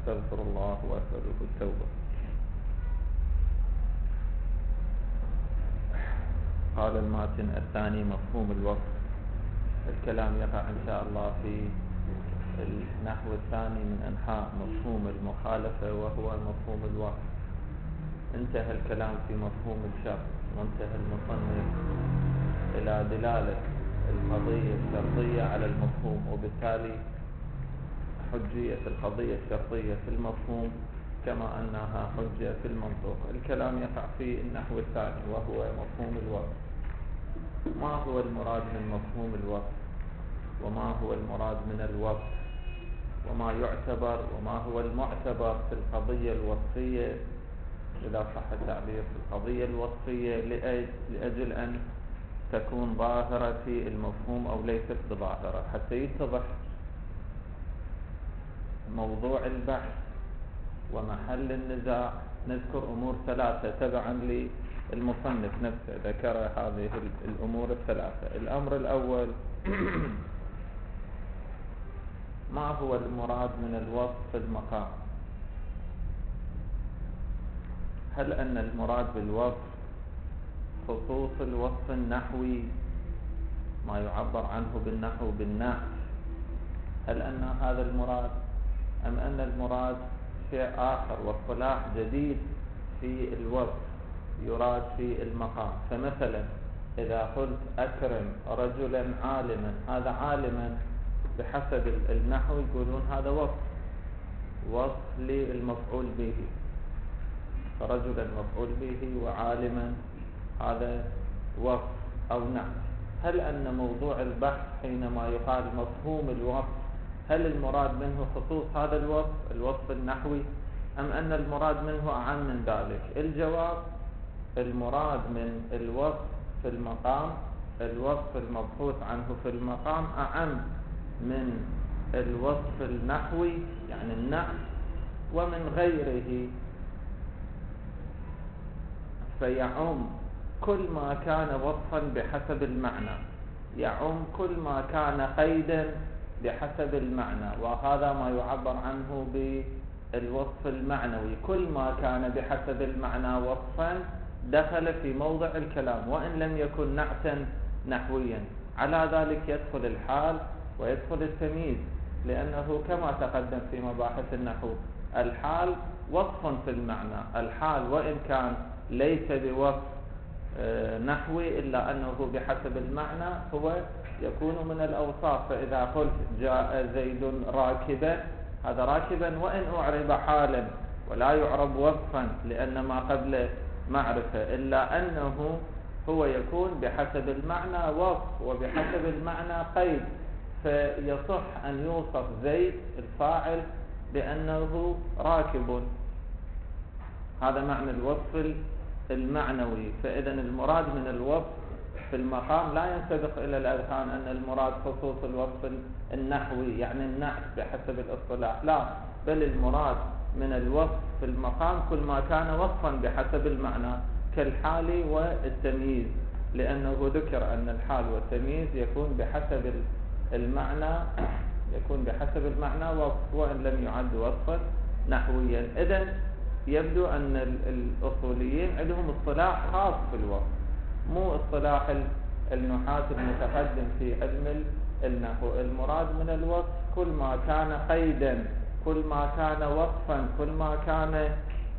أستغفر الله وأسأله التوبة. قال الماتن الثاني مفهوم الوصف. الكلام يقع إن شاء الله في النحو الثاني من أنحاء مفهوم المخالفة، وهو مفهوم الوصف. انتهى الكلام في مفهوم الشرط، وانتهى المصنف إلى دلالة القضية الشرطية على المفهوم، وبالتالي حجية القضية الشرطية في المفهوم كما أنها حجة في المنطوق. الكلام يقع في النحو الثاني وهو مفهوم الوصف. ما هو المراد من مفهوم الوصف، وما هو المراد من الوصف، وما يعتبر وما هو المعتبر في القضية الوصفية، إذا صح التعبير، في القضية الوصفية لأجل أن تكون ظاهرة في المفهوم أو ليست بظاهرة. حتى يتضح موضوع البحث ومحل النزاع نذكر أمور ثلاثة تبعا للمصنف نفسه، ذكر هذه الأمور الثلاثة. الأمر الأول ما هو المراد من الوصف في المقام؟ هل أن المراد بالوصف خصوص الوصف النحوي ما يعبر عنه بالنحو بالنعت؟ هل أن هذا المراد، أم أن المراد شيء آخر واصطلاح جديد في الوصف يراد في المقام؟ فمثلا إذا قلت أكرم رجلا عالما، هذا عالما بحسب النحو يقولون هذا وصف للمفعول به، فرجلا مفعول به وعالما هذا وصف أو نعت. هل أن موضوع البحث حينما يقال مفهوم الوصف، هل المراد منه خصوص هذا الوصف النحوي، أم أن المراد منه أعم من ذلك؟ الجواب: المراد من الوصف في المقام، الوصف المبحوث عنه في المقام أعم من الوصف النحوي يعني النعت ومن غيره، فيعم كل ما كان وصفا بحسب المعنى، يعم كل ما كان قيدا بحسب المعنى، وهذا ما يعبر عنه بالوصف المعنوي. كل ما كان بحسب المعنى وصفا دخل في موضع الكلام وإن لم يكن نعتا نحويا. على ذلك يدخل الحال ويدخل التمييز، لأنه كما تقدم في مباحث النحو الحال وصف في المعنى. الحال وإن كان ليس بوصف نحوي إلا أنه بحسب المعنى هو يكون من الأوصاف. فإذا قلت جاء زيد راكبا، هذا راكبا وإن أعرب حالا ولا يعرب وصفا لأن ما قبل معرفة، إلا أنه هو يكون بحسب المعنى وصف وبحسب المعنى قيد، فيصح أن يوصف زيد الفاعل بأنه راكب. هذا معنى الوصف المعنوي. فإذا المراد من الوصف في المقام لا ينسبق إلى الأذهان أن المراد خصوص الوصف النحوي يعني النعت بحسب الاصطلاح، لا، بل المراد من الوصف في المقام كل ما كان وصفا بحسب المعنى كالحال والتمييز، لأنه ذكر أن الحال والتمييز يكون بحسب المعنى، يكون بحسب المعنى وصف وإن لم يعد وصفا نحويا. إذن يبدو أن الأصوليين عندهم اصطلاح خاص في الوصف، مو اصطلاح النحاة المتقدم في علم النحو. المراد من الوصف كل ما كان قيدا، كل ما كان وصفا، كل ما كان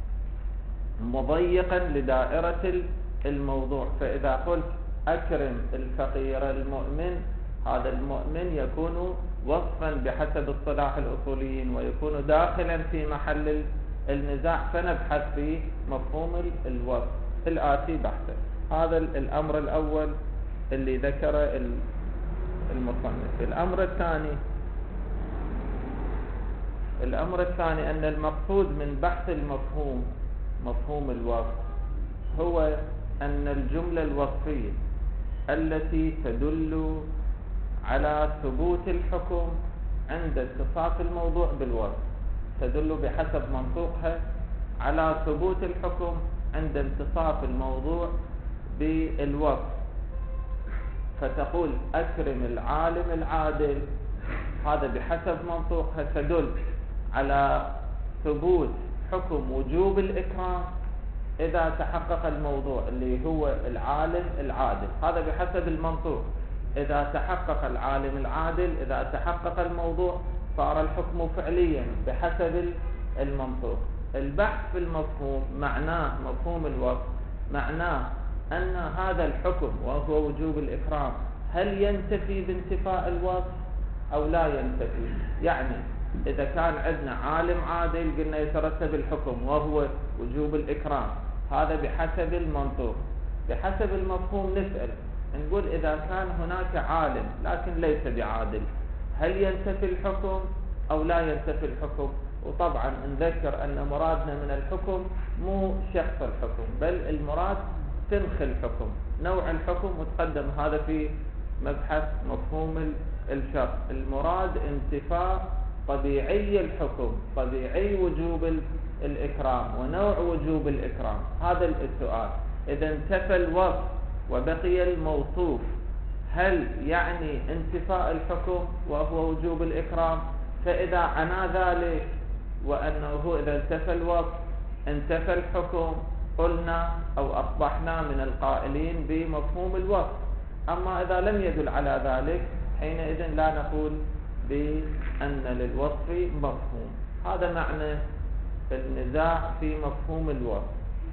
مضيقا لدائرة الموضوع. فإذا قلت أكرم الفقير المؤمن، هذا المؤمن يكون وصفا بحسب اصطلاح الأصوليين ويكون داخلا في محل النزاع، فنبحث في مفهوم الوصف الآتي بحثه. هذا الأمر الأول اللي ذكر المصنف. الأمر الثاني أن المقصود من بحث المفهوم، مفهوم الوصف، هو أن الجملة الوصفية التي تدل على ثبوت الحكم عند اتصاف الموضوع بالوصف، تدل بحسب منطوقها على ثبوت الحكم عند انتصاف الموضوع بالوصف. فتقول أكرم العالم العادل، هذا بحسب منطوقها تدل على ثبوت حكم وجوب الإكرام إذا تحقق الموضوع اللي هو العالم العادل، هذا بحسب المنطوق. إذا تحقق العالم العادل، إذا تحقق الموضوع، صار الحكم فعليا بحسب المنطوق. البحث في المفهوم معناه، مفهوم الوصف معناه أن هذا الحكم وهو وجوب الإكرام هل ينتفي بانتفاء الوصف أو لا ينتفي. يعني إذا كان عندنا عالم عادل قلنا يترتب الحكم وهو وجوب الإكرام، هذا بحسب المنطوق. بحسب المفهوم نسأل، نقول إذا كان هناك عالم لكن ليس بعادل، هل ينتفي الحكم أو لا ينتفي الحكم؟ وطبعا نذكر أن مرادنا من الحكم مو شخص الحكم، بل المراد سنخ الحكم، نوع الحكم، وتقدم هذا في مبحث مفهوم الشرط. المراد انتفاء طبيعي الحكم، طبيعي وجوب الإكرام ونوع وجوب الإكرام. هذا السؤال. إذا انتفى الوصف وبقي الموصوف، هل يعني انتفاء الحكم وهو وجوب الإكرام؟ فإذا عنا ذلك وأنه إذا انتفى الوصف انتفى الحكم، قلنا أو أصبحنا من القائلين بمفهوم الوصف. أما إذا لم يدل على ذلك حينئذ لا نقول بأن للوصف مفهوم. هذا معنى النزاع في مفهوم الوصف.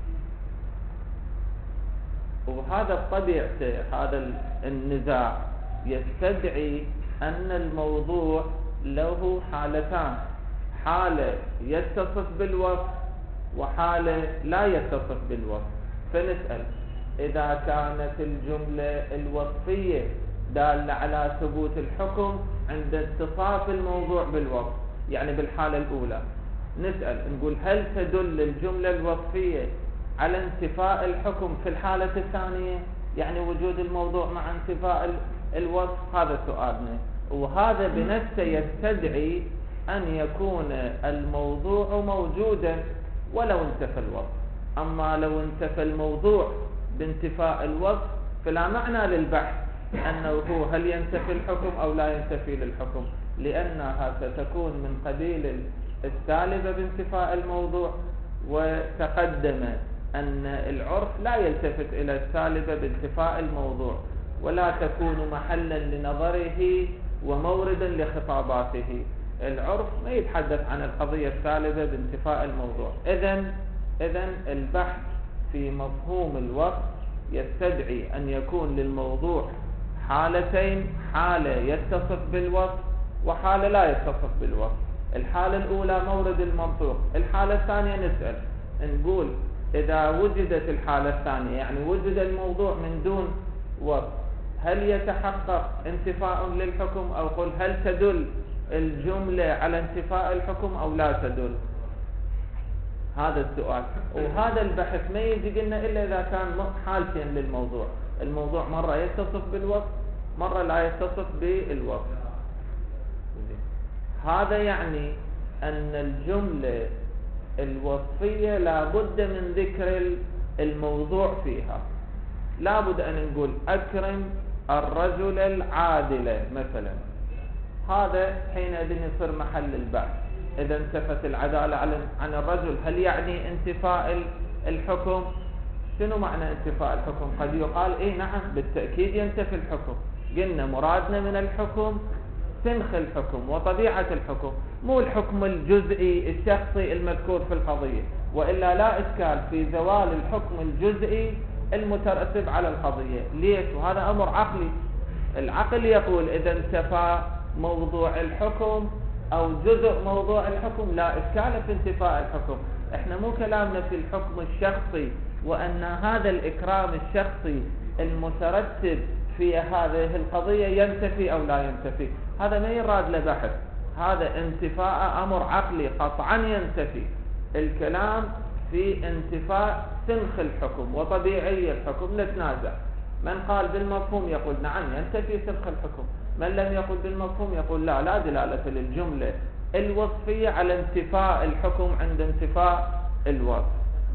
وهذا بطبيعته هذا النزاع يستدعي أن الموضوع له حالتان، حالة يتصف بالوصف وحالة لا يتصف بالوصف. فنسأل إذا كانت الجملة الوصفية دالة على ثبوت الحكم عند اتصاف الموضوع بالوصف، يعني بالحالة الأولى نسأل نقول هل تدل الجملة الوصفية على انتفاء الحكم في الحالة الثانية، يعني وجود الموضوع مع انتفاء الوصف؟ هذا سؤالنا. وهذا بنفسه يستدعي أن يكون الموضوع موجودا ولو انتفى الوصف. أما لو انتفى الموضوع بانتفاء الوصف فلا معنى للبحث أنه هل ينتفي الحكم أو لا ينتفي للحكم، لأنها ستكون من قبيل السالبة بانتفاء الموضوع. وتقدم أن العرف لا يلتفت إلى السالبة بانتفاء الموضوع، ولا تكون محلا لنظره وموردا لخطاباته. العرف ما يتحدث عن القضية السالبة بانتفاء الموضوع. إذن البحث في مفهوم الوصف يستدعي أن يكون للموضوع حالتين، حالة يتصف بالوصف وحالة لا يتصف بالوصف. الحالة الأولى مورد المنطوق، الحالة الثانية نسأل نقول إذا وجدت الحالة الثانية يعني وجد الموضوع من دون وصف، هل يتحقق انتفاء للحكم؟ أو قل هل تدل الجملة على انتفاء الحكم أو لا تدل؟ هذا السؤال. وهذا البحث ما يجي قلنا إلا إذا كان حالتين للموضوع، الموضوع مرة يتصف بالوصف مرة لا يتصف بالوصف. هذا يعني أن الجملة الوصفية لا بد من ذكر الموضوع فيها. لا بد أن نقول أكرم الرجل العادل مثلا، هذا حينئذ يصير محل البحث. إذا انتفت العدالة عن الرجل هل يعني انتفاء الحكم؟ شنو معنى انتفاء الحكم؟ قد يقال إيه نعم بالتأكيد ينتفي الحكم. قلنا مرادنا من الحكم سنخ الحكم وطبيعة الحكم، مو الحكم الجزئي الشخصي المذكور في القضية، وإلا لا إشكال في زوال الحكم الجزئي المترتب على القضية. ليش؟ وهذا أمر عقلي. العقل يقول إذا انتفى موضوع الحكم أو جزء موضوع الحكم لا إشكال في انتفاء الحكم. إحنا مو كلامنا في الحكم الشخصي وأن هذا الإكرام الشخصي المترتب في هذه القضية ينتفي أو لا ينتفي، هذا ما يراد له بحث. هذا انتفاء أمر عقلي قطعا ينتفي. الكلام في انتفاء سنخ الحكم وطبيعي الحكم نتنازع. من قال بالمفهوم يقول نعم ينتفي سنخ الحكم، من لم يقل بالمفهوم يقول لا دلالة للجملة الوصفية على انتفاء الحكم عند انتفاء الوصف.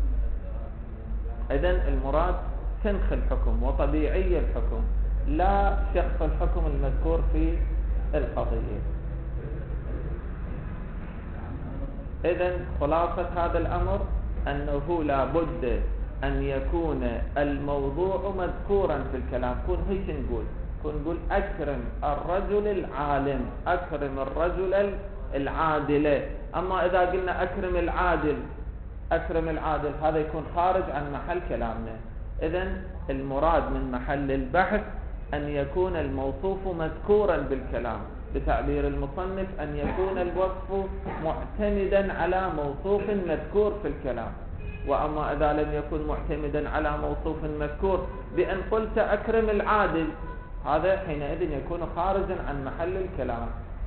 إذن المراد سنخ الحكم وطبيعي الحكم، لا شخص الحكم المذكور في القضية. إذن خلاصة هذا الأمر أنه لا بد أن يكون الموضوع مذكورا في الكلام. كون هيك نقول أكرم الرجل العالم، أكرم الرجل العادل. أما إذا قلنا أكرم العادل هذا يكون خارج عن محل كلامنا. إذن المراد من محل البحث أن يكون الموصوف مذكورا بالكلام، بتعبير المصنف أن يكون الوصف معتمدا على موصوف مذكور في الكلام. وأما إذا لم يكن معتمدا على موصوف مذكور بأن قلت أكرم العادل، هذا حينئذ يكون خارجا عن محل الكلام.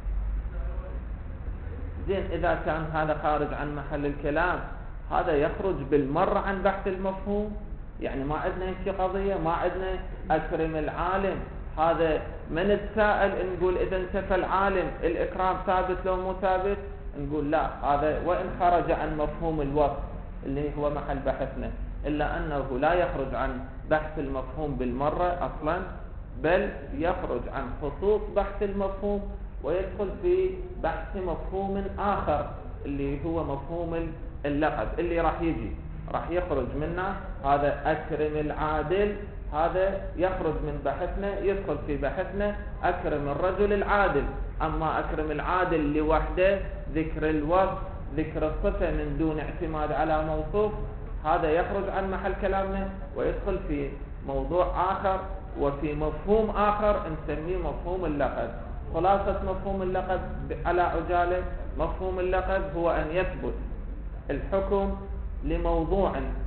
زين، إذا كان هذا خارج عن محل الكلام هذا يخرج بالمرة عن بحث المفهوم. يعني ما عندنا هيك قضية، ما عندنا أكرم العالم، هذا من السائل نقول إذا انتفى العالم الإكرام ثابت لو مو ثابت؟ نقول لا، هذا وإن خرج عن مفهوم الوصف اللي هو محل بحثنا، إلا أنه لا يخرج عن بحث المفهوم بالمرة أصلا، بل يخرج عن خصوص بحث المفهوم ويدخل في بحث مفهوم آخر اللي هو مفهوم اللقب اللي راح يخرج منا. هذا أكرم العادل، هذا يخرج من بحثنا يدخل في بحثنا أكرم الرجل العادل. أما أكرم العادل لوحده، ذكر الوصف ذكر الصفة من دون اعتماد على موصوف، هذا يخرج عن محل كلامنا ويدخل في موضوع آخر وفي مفهوم آخر نسميه مفهوم اللقب. خلاصة مفهوم اللقب على عجالة، مفهوم اللقب هو أن يثبت الحكم لموضوع.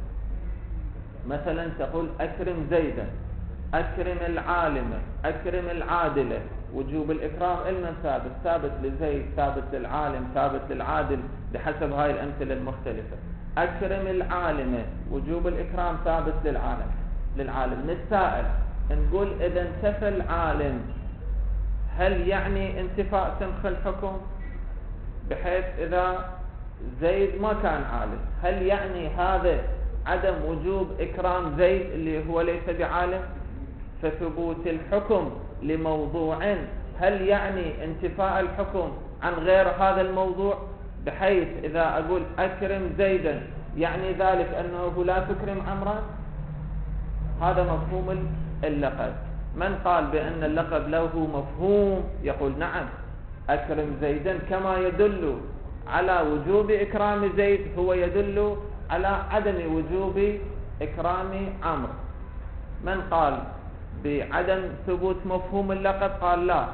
مثلا تقول أكرم زيدا، أكرم العالمة، أكرم العادلة. وجوب الإكرام إلنا ثابت لزيد، ثابت للعالم، ثابت للعادل بحسب هاي الأمثلة المختلفة. أكرم العالمة، وجوب الإكرام ثابت للعالم. نتساءل نقول إذا انتفى العالم هل يعني انتفاء سنخ الحكم؟ بحيث إذا زيد ما كان عالم، هل يعني هذا عدم وجوب إكرام زيد اللي هو ليس بعالم؟ فثبوت الحكم لموضوع هل يعني انتفاء الحكم عن غير هذا الموضوع؟ بحيث إذا أقول أكرم زيدا يعني ذلك أنه لا تكرم عمرا. هذا مفهوم اللقب. من قال بأن اللقب له مفهوم يقول نعم، أكرم زيدا كما يدل على وجوب إكرام زيد هو يدل على عدم وجوب إكرام عمرو. من قال بعدم ثبوت مفهوم اللقب قال لا،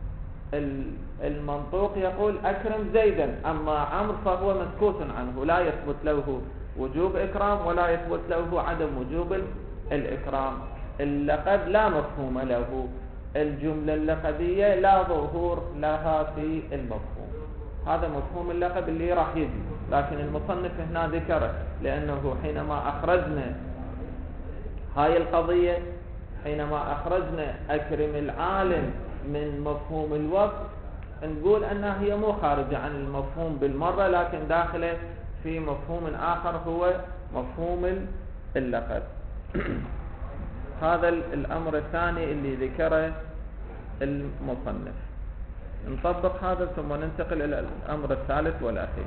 المنطوق يقول أكرم زيدا، أما عمرو فهو مسكوت عنه، لا يثبت له وجوب إكرام ولا يثبت له عدم وجوب الإكرام. اللقب لا مفهوم له، الجملة اللقبية لا ظهور لها في المفهوم. هذا مفهوم اللقب اللي راح يجي، لكن المصنف هنا ذكره لأنه حينما أخرجنا هاي القضية، حينما أخرجنا أكرم العالم من مفهوم الوصف، نقول أنها هي مو خارجة عن المفهوم بالمرة، لكن داخلة في مفهوم آخر هو مفهوم اللقب. هذا الأمر الثاني اللي ذكره المصنف. نطبق هذا ثم ننتقل إلى الأمر الثالث والأخير.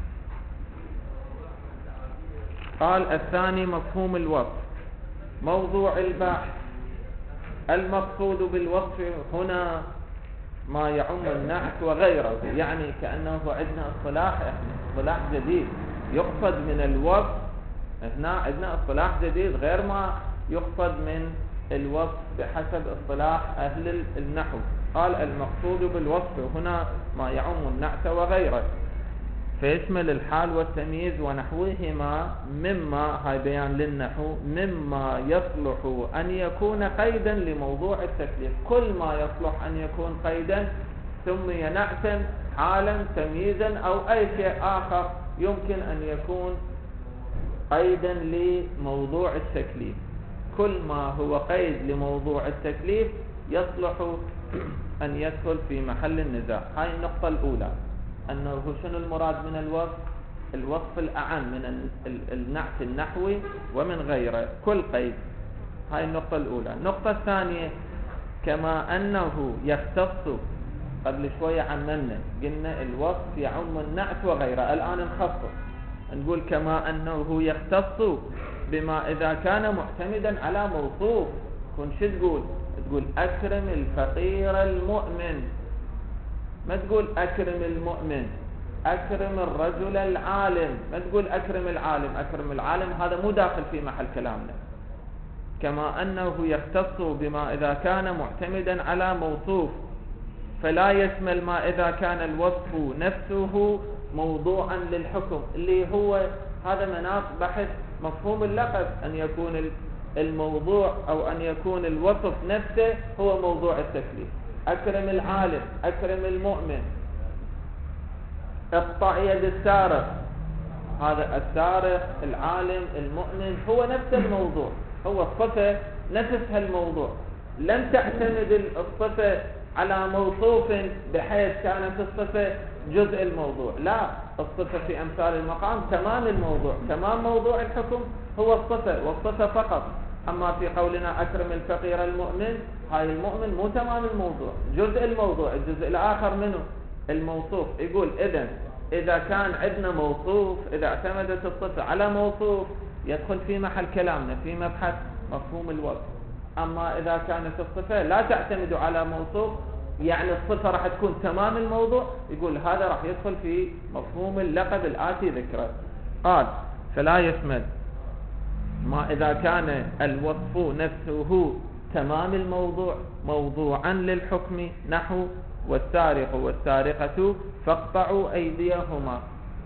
قال الثاني مفهوم الوصف. موضوع البحث المقصود بالوصف هنا ما يعم النعت وغيره، يعني كأنه عندنا اصطلاح جديد يقصد من الوصف. هنا عندنا اصطلاح جديد غير ما يقصد من الوصف بحسب اصطلاح أهل النحو. قال المقصود بالوصف هنا ما يعم النعت وغيره، فيشمل الحال والتمييز ونحوهما مما، هاي بيان للنحو، مما يصلح أن يكون قيدا لموضوع التكليف. كل ما يصلح أن يكون قيدا سمي نعتا، حالا، تمييزا أو أي شيء آخر يمكن أن يكون قيدا لموضوع التكليف. كل ما هو قيد لموضوع التكليف يصلح أن يدخل في محل النزاع. هاي النقطة الأولى، أنه شنو المراد من الوصف؟ الوصف الأعم من النعت النحوي ومن غيره، كل قيد. هاي النقطة الأولى. النقطة الثانية، كما أنه يختص قبل شوية عممنا قلنا الوصف يعم النعت وغيره، الآن نخصص نقول كما أنه يختص بما إذا كان معتمدا على موصوف. كن شو تقول أكرم الفقير المؤمن، ما تقول أكرم المؤمن. أكرم الرجل العالم، ما تقول أكرم العالم. أكرم العالم هذا مو داخل في محل كلامنا. كما أنه يختص بما إذا كان معتمدا على موصوف، فلا يشمل ما إذا كان الوصف نفسه موضوعا للحكم، اللي هو هذا مناط بحث مفهوم اللقب، أن يكون الموضوع أو أن يكون الوصف نفسه هو موضوع التكليف. أكرم العالم، أكرم المؤمن. اقطع يد السارق، هذا السارق العالم المؤمن هو نفس الموضوع، هو الصفة نفسها الموضوع. لم تعتمد الصفة على موصوف بحيث كانت الصفة جزء الموضوع، لا، الصفة في أمثال المقام تمام الموضوع، تمام موضوع الحكم هو الصفة والصفة فقط. أما في قولنا أكرم الفقير المؤمن، هاي المؤمن مو تمام الموضوع، جزء الموضوع، الجزء الآخر منه الموصوف. يقول إذا كان عندنا موصوف، إذا اعتمدت الصفة على موصوف يدخل في محل كلامنا في مبحث مفهوم الوصف. أما إذا كانت الصفة لا تعتمد على موصوف، يعني الصفة راح تكون تمام الموضوع، يقول هذا راح يدخل في مفهوم اللقب الآتي ذكره. قال فلا يشمل ما إذا كان الوصف نفسه تمام الموضوع موضوعا للحكم، نحو والسارق والسارقة فاقطعوا أيديهما.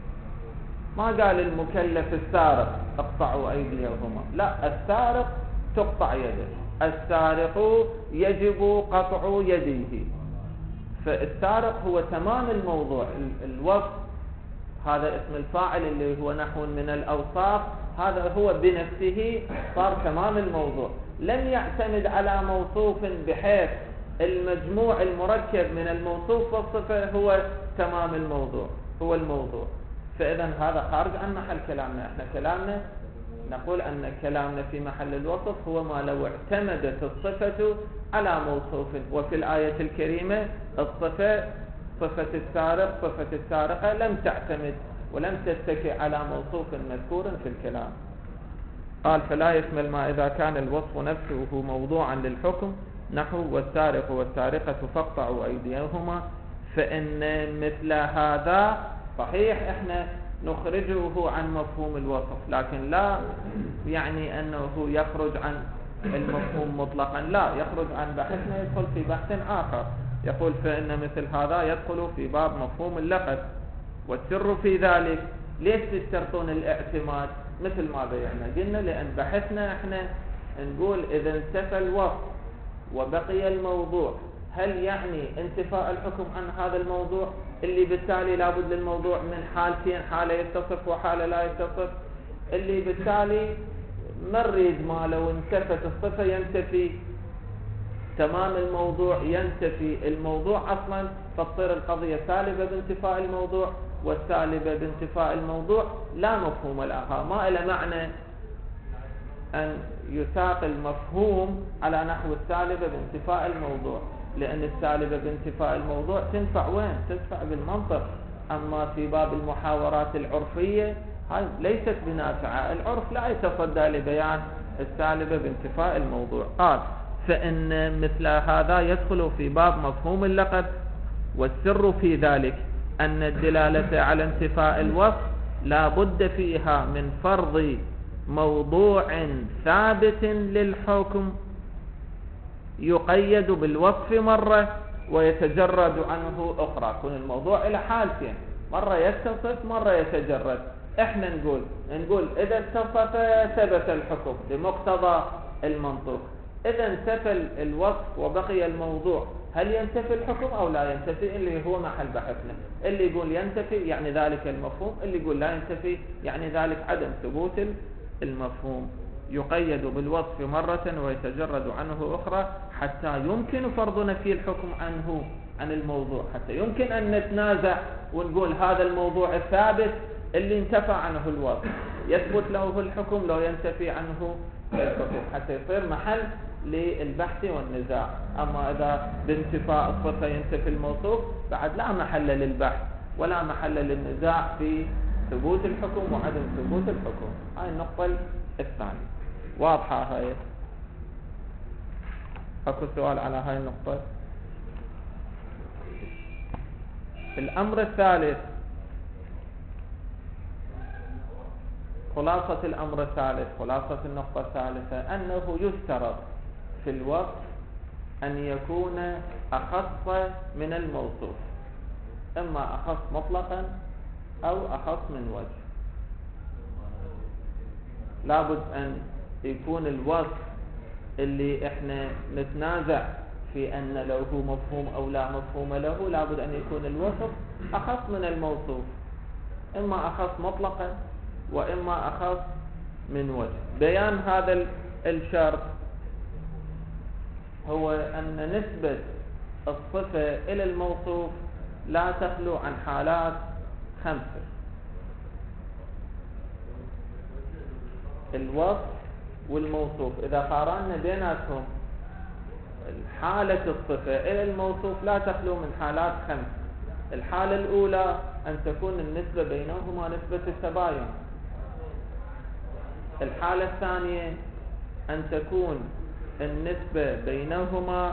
ما قال المكلف السارق اقطعوا أيديهما، لا، السارق تقطع يده، السارق يجب قطع يديه. فالسارق هو تمام الموضوع، الوصف هذا اسم الفاعل اللي هو نحو من الأوصاف، هذا هو بنفسه صار تمام الموضوع. لم يعتمد على موصوف بحيث المجموع المركب من الموصوف والصفة هو تمام الموضوع، هو الموضوع. فإذا هذا خارج عن محل كلامنا. احنا كلامنا نقول أن كلامنا في محل الوصف هو ما لو اعتمدت الصفة على موصوف. وفي الآية الكريمة الصفة صفة السارق صفة السارقة لم تعتمد ولم تتكئ على موصوف مذكور في الكلام. قال فلا يشمل ما إذا كان الوصف نفسه موضوعا للحكم، نحو والسارق والسارقة فاقطعوا أيديهما. فإن مثل هذا صحيح احنا نخرجه عن مفهوم الوصف، لكن لا يعني أنه يخرج عن المفهوم مطلقا، لا، يخرج عن بحثنا يدخل في بحث آخر. يقول فإن مثل هذا يدخل في باب مفهوم اللقب. والسر في ذلك، ليش تشترطون الاعتماد؟ مثل ما بيعنا قلنا لأن بحثنا احنا نقول إذا انتفى الوصف وبقي الموضوع، هل يعني انتفاء الحكم عن هذا الموضوع اللي بالتالي لابد للموضوع من حالتين، حالة يتصف وحالة لا يتصف، اللي بالتالي ما نريد ما لو انتفت الصفة ينتفي تمام الموضوع، ينتفي الموضوع أصلا، فتصير القضية سالبة بانتفاء الموضوع، والسالبة بانتفاء الموضوع لا مفهوم لها، ما إلى معنى أن يساق المفهوم على نحو السالبة بانتفاء الموضوع، لأن السالبة بانتفاء الموضوع تنفع وين؟ تنفع بالمنطق. أما في باب المحاورات العرفية هاي ليست بنافعة، العرف لا يتصدى لبيان السالبة بانتفاء الموضوع. قال فإن مثل هذا يدخل في باب مفهوم اللقب. والسر في ذلك أن الدلالة على انتفاء الوصف لا بد فيها من فرض موضوع ثابت للحكم يقيد بالوصف مرة ويتجرد عنه أخرى. يكون الموضوع إلى حالتين، مرة يتصف مرة يتجرد. احنا نقول إذا اتصف ثبت الحكم بمقتضى المنطوق، إذا انتفى الوصف وبقي الموضوع هل ينتفي الحكم أو لا ينتفي؟ اللي هو محل بحثنا. اللي يقول ينتفي يعني ذلك المفهوم، اللي يقول لا ينتفي يعني ذلك عدم ثبوت المفهوم. يقيد بالوصف مرة ويتجرد عنه أخرى حتى يمكن فرض نفي الحكم عنه عن الموضوع، حتى يمكن أن نتنازع ونقول هذا الموضوع الثابت اللي انتفى عنه الوصف يثبت له الحكم لو ينتفي عنه الحكم، حتى يصير محل للبحث والنزاع. أما إذا بانتفاء الصفة ينتفي الموصوف بعد لا محل للبحث ولا محل للنزاع في ثبوت الحكم وعدم ثبوت الحكم. هاي النقطة الثانية. واضحة هاي؟ أكو سؤال على هاي النقطة؟ الأمر الثالث، خلاصة الأمر الثالث، خلاصة النقطة الثالثة، أنه يشترط في الوصف أن يكون أخص من الموصوف، إما أخص مطلقا أو أخص من وجه. لابد أن يكون الوصف اللي احنا نتنازع في أن له مفهوم أو لا مفهوم له، لابد أن يكون الوصف أخص من الموصوف، إما أخص مطلقا وإما أخص من وجه. بيان هذا الشرط هو أن نسبة الصفة إلى الموصوف لا تخلو عن حالات 5. الوصف والموصوف إذا قارنا بيناتهم حالة الصفة إلى الموصوف لا تخلو من حالات 5. الحالة الأولى أن تكون النسبة بينهما نسبة التباين. الحالة الثانية أن تكون النسبة بينهما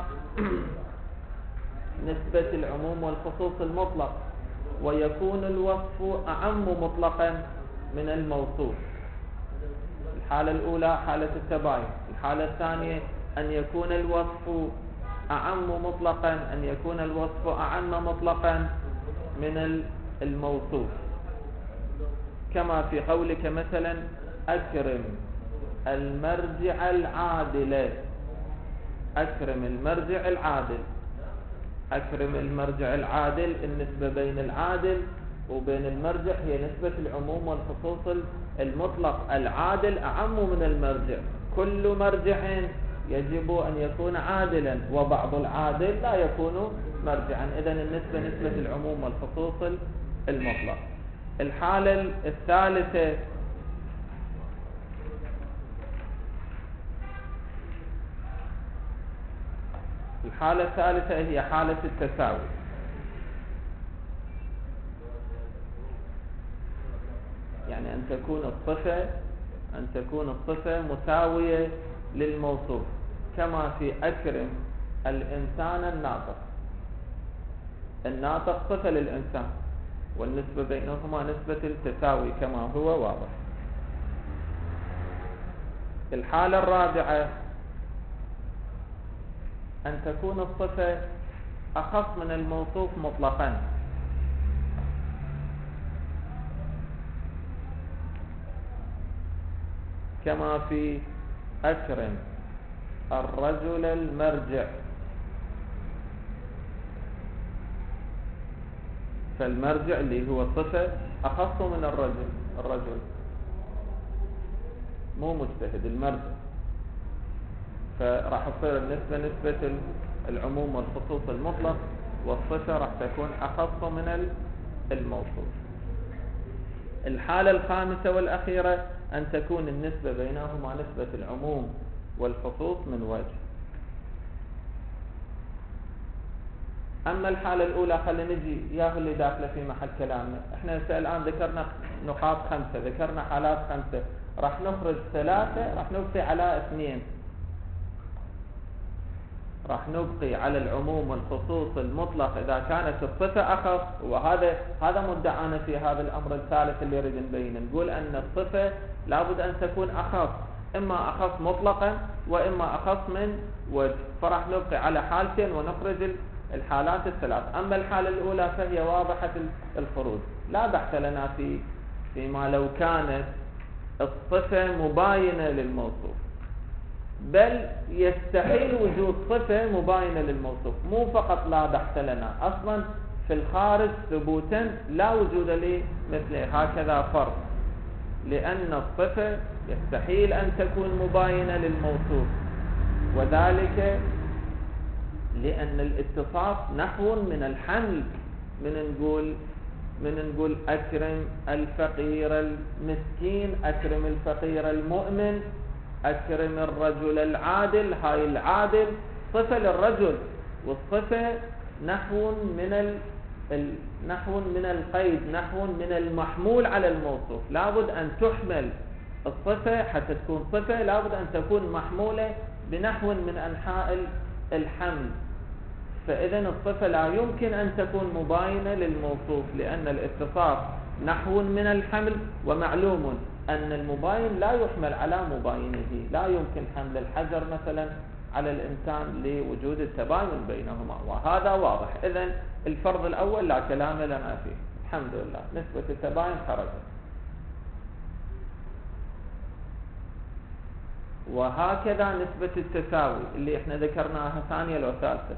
نسبة العموم والخصوص المطلق، ويكون الوصف أعم مطلقا من الموصوف. الحالة الأولى حالة التباين. الحالة الثانية أن يكون الوصف أعم مطلقا، أن يكون الوصف أعم مطلقا من الموصوف، كما في قولك مثلا أكرم المرجع العادل. أكرم المرجع العادل. أكرم المرجع العادل، النسبة بين العادل وبين المرجع هي نسبة العموم والخصوص المطلق. العادل أعم من المرجع. كل مرجع يجب أن يكون عادلا، وبعض العادل لا يكون مرجعا. إذن النسبة نسبة العموم والخصوص المطلق. الحالة الثالثة هي حالة التساوي. يعني أن تكون الصفة مساوية للموصوف، كما في أكرم الإنسان الناطق. الناطق صفة للإنسان، والنسبة بينهما نسبة التساوي كما هو واضح. الحالة الرابعة أن تكون الصفة أخص من الموصوف مطلقا، كما في أكرم الرجل المرجع. فالمرجع اللي هو صفة أخص من الرجل مو مجتهد، المرجع، فراح تصير النسبة نسبة العموم والخصوص المطلق، والصفة راح تكون أخص من الموصوف. الحالة الخامسة والأخيرة أن تكون النسبة بينهما نسبة العموم والخصوص من وجه. أما الحالة الأولى خلينا نجي ياهو اللي داخله في محل كلامنا. احنا الآن ذكرنا نقاط 5، ذكرنا حالات 5، راح نخرج 3، راح نبقي على 2. راح نبقي على العموم والخصوص المطلق إذا كانت الصفة أخص، وهذا مدعانا في هذا الأمر الثالث اللي نريد نبينه. نقول أن الصفة لابد أن تكون أخص، إما أخص مطلقا وإما أخص من وجه. فراح نبقي على حالتين ونخرج الحالات الثلاث. أما الحالة الأولى فهي واضحة الخروج، لا بحث لنا فيما لو كانت الصفة مباينة للموصوف، بل يستحيل وجود صفة مباينة للموصوف. مو فقط لا بحث لنا، أصلا في الخارج ثبوتا لا وجود لمثله. هكذا فرق، لأن الصفة يستحيل أن تكون مباينة للموصوف، وذلك لأن الاتصاف نحو من الحمل. من نقول أكرم الفقير المسكين، أكرم الفقير المؤمن، أكرم الرجل العادل، هاي العادل صفة للرجل، والصفة نحو من القيد، نحو من المحمول على الموصوف. لابد أن تحمل الصفة حتى تكون صفة، لابد أن تكون محمولة بنحو من أنحاء الحمل. فإذا الصفة لا يمكن أن تكون مباينة للموصوف، لأن الاتصاف نحو من الحمل، ومعلوم أن المباين لا يحمل على مباينه. لا يمكن حمل الحجر مثلا على الإنسان لوجود التباين بينهما، وهذا واضح. إذن الفرض الأول لا كلام لنا فيه، الحمد لله، نسبة التباين خرجت. وهكذا نسبة التساوي اللي احنا ذكرناها ثانية لو ثالثة؟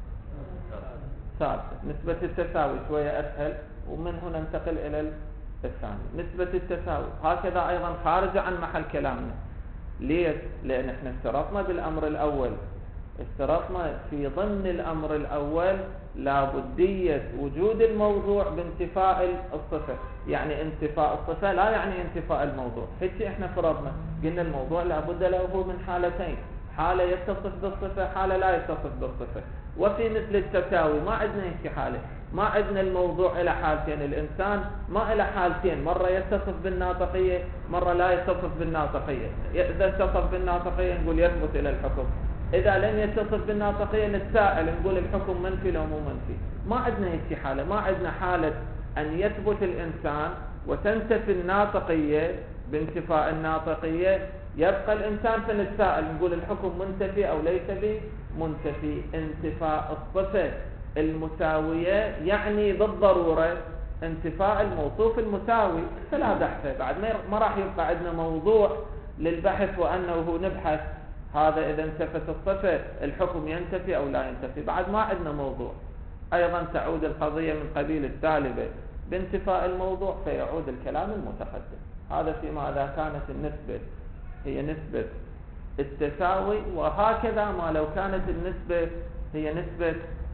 ثالثة. نسبة التساوي شوية أسهل، ومن هنا ننتقل إلى الثاني. نسبة التساوي هكذا أيضا خارجة عن محل كلامنا. ليش؟ لأن احنا اشترطنا بالأمر الأول، اشترطنا في ضمن الأمر الأول لابدية وجود الموضوع بانتفاء الصفة. يعني انتفاء الصفة لا يعني انتفاء الموضوع. هيك احنا فرضنا، قلنا الموضوع لابد له من حالتين، حالة يتصف بالصفة، حالة لا يتصف بالصفة. وفي مثل التساوي ما عندنا هيك حالة، ما عندنا الموضوع إلى حالتين. الإنسان ما إلى حالتين، مرة يتصف بالناطقية، مرة لا يتصف بالناطقية. إذا اتصف بالناطقية نقول يثبت إلى الحكم، إذا لم يتصف بالناطقية نتساءل نقول الحكم منفي لو مو منفي. ما عندنا هيك حالة، ما عندنا حالة أن يثبت الإنسان وتنتفي الناطقية بانتفاء الناطقية، يبقى الإنسان فنتساءل نقول الحكم منتفي أو ليس بمنتفي. انتفاء الصفة المساوية يعني بالضرورة انتفاء الموصوف المساوي، فلا بحث. بعد ما راح يبقى عندنا موضوع للبحث وأنه نبحث هذا إذا انتفت الصفة الحكم ينتفي أو لا ينتفي، بعد ما عندنا موضوع. أيضا تعود القضية من قبيل السالبة بانتفاء الموضوع، فيعود الكلام المتقدم. هذا فيما إذا كانت النسبة هي نسبة التساوي، وهكذا ما لو كانت النسبة هي نسبة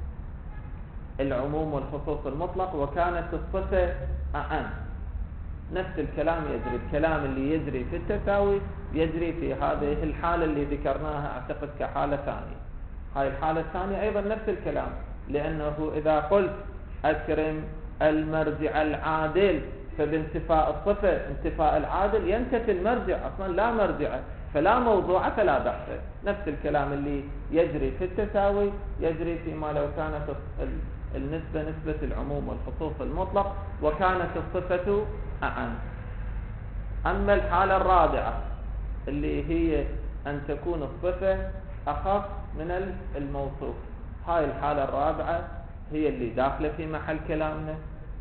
العموم والخصوص المطلق وكانت الصفة أعم. نفس الكلام يجري، الكلام اللي يجري في التساوي يجري في هذه الحالة اللي ذكرناها أعتقد كحالة ثانية. هاي الحالة الثانية أيضا نفس الكلام، لأنه إذا قلت أكرم المرجع العادل فبانتفاء الصفة انتفاء العادل ينتفي المرجع، أصلا لا مرجع فلا موضوع فلا بحث. نفس الكلام اللي يجري في التساوي يجري فيما لو كانت النسبة نسبة العموم والخصوص المطلق وكانت الصفة أعم. أما الحالة الرابعة اللي هي أن تكون الصفة أخف من الموصوف، هاي الحالة الرابعة هي اللي داخلة في محل كلامنا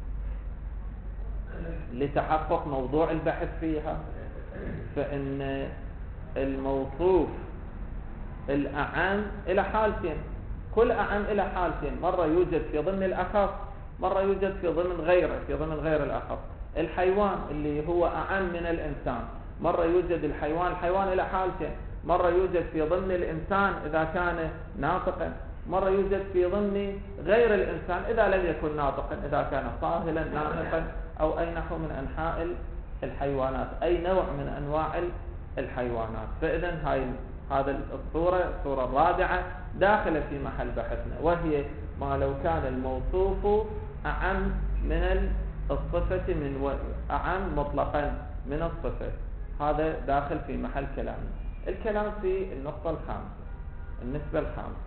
لتحقق موضوع البحث فيها. فإن الموصوف الأعم إلى حالتين، كل أعم إلى حالتين، مرة يوجد في ضمن الأخف، مرة يوجد في ضمن غيره، في ضمن غير الأخف. الحيوان اللي هو أعم من الإنسان، مرة يوجد الحيوان إلى حالتين، مرة يوجد في ضمن الإنسان إذا كان ناطقا، مرة يوجد في ضمن غير الإنسان إذا لم يكن ناطقا، إذا كان صاهلا ناطقا أو أي نحو من أنحاء الحيوانات، أي نوع من أنواع الحيوانات. فإذا هذا الصورة الرابعة داخلة في محل بحثنا، وهي ما لو كان الموصوف أعم من الصفة أعم مطلقا من الصفة، هذا داخل في محل كلامنا. الكلام في النقطة الخامسة، النسبة الخامسة.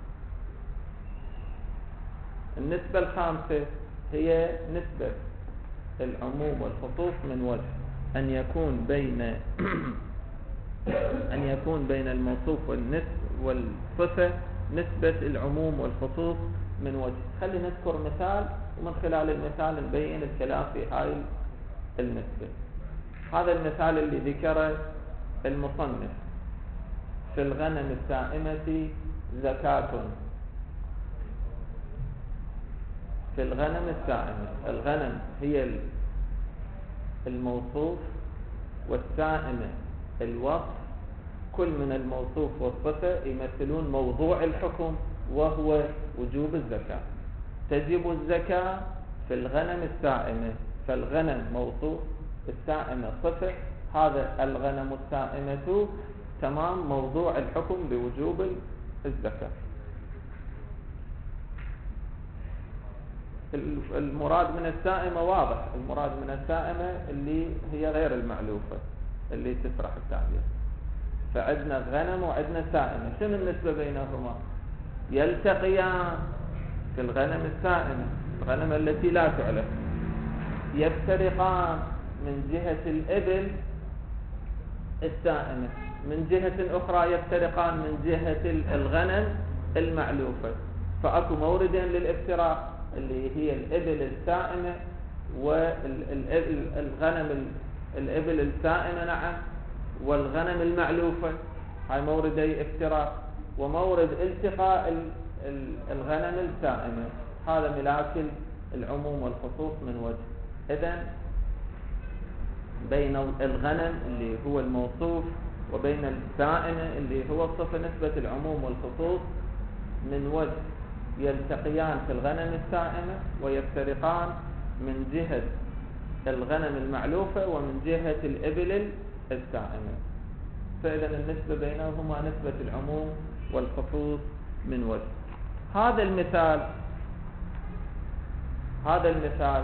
النسبة الخامسة هي نسبة العموم والخصوص من وجه أن يكون بين الموصوف والصفة نسبة العموم والخصوص من وجه. خلي نذكر مثال، ومن خلال المثال نبين الكلام في هاي النسبة. هذا المثال اللي ذكره المصنف: في الغنم السائمة زكاة. في الغنم السائمة، الغنم هي الموصوف والسائمة الوصف، كل من الموصوف والصفة يمثلون موضوع الحكم وهو وجوب الزكاة. تجب الزكاة في الغنم السائمة، فالغنم موصوف، السائمة صفة. هذا الغنم السائمة تمام موضوع الحكم بوجوب الزكاة. المراد من السائمة واضح، المراد من السائمة اللي هي غير المعلوفة اللي تسرح التعبير. فعندنا غنم وعندنا سائمة، شنو النسبة بينهما؟ يلتقيان في الغنم السائمة، الغنم التي لا تعلف، يفترقان من جهة الإبل السائمة، من جهة أخرى يفترقان من جهة الغنم المعلوفة. فأكو موردين للافتراق اللي هي الإبل السائمة والغنم الإبل السائمة نعم والغنم المعلوفة، هاي موردي افتراق. ومورد التقاء الغنم السائمة، هذا ملاك العموم والخصوص من وجه. إذن بين الغنم اللي هو الموصوف وبين السائمة اللي هو الصفة نسبة العموم والخصوص من وجه، يلتقيان في الغنم السائمة ويفترقان من جهة الغنم المعلوفة ومن جهة الإبل السائمة. فإذا النسبة بينهما نسبة العموم والخصوص من وجه. هذا المثال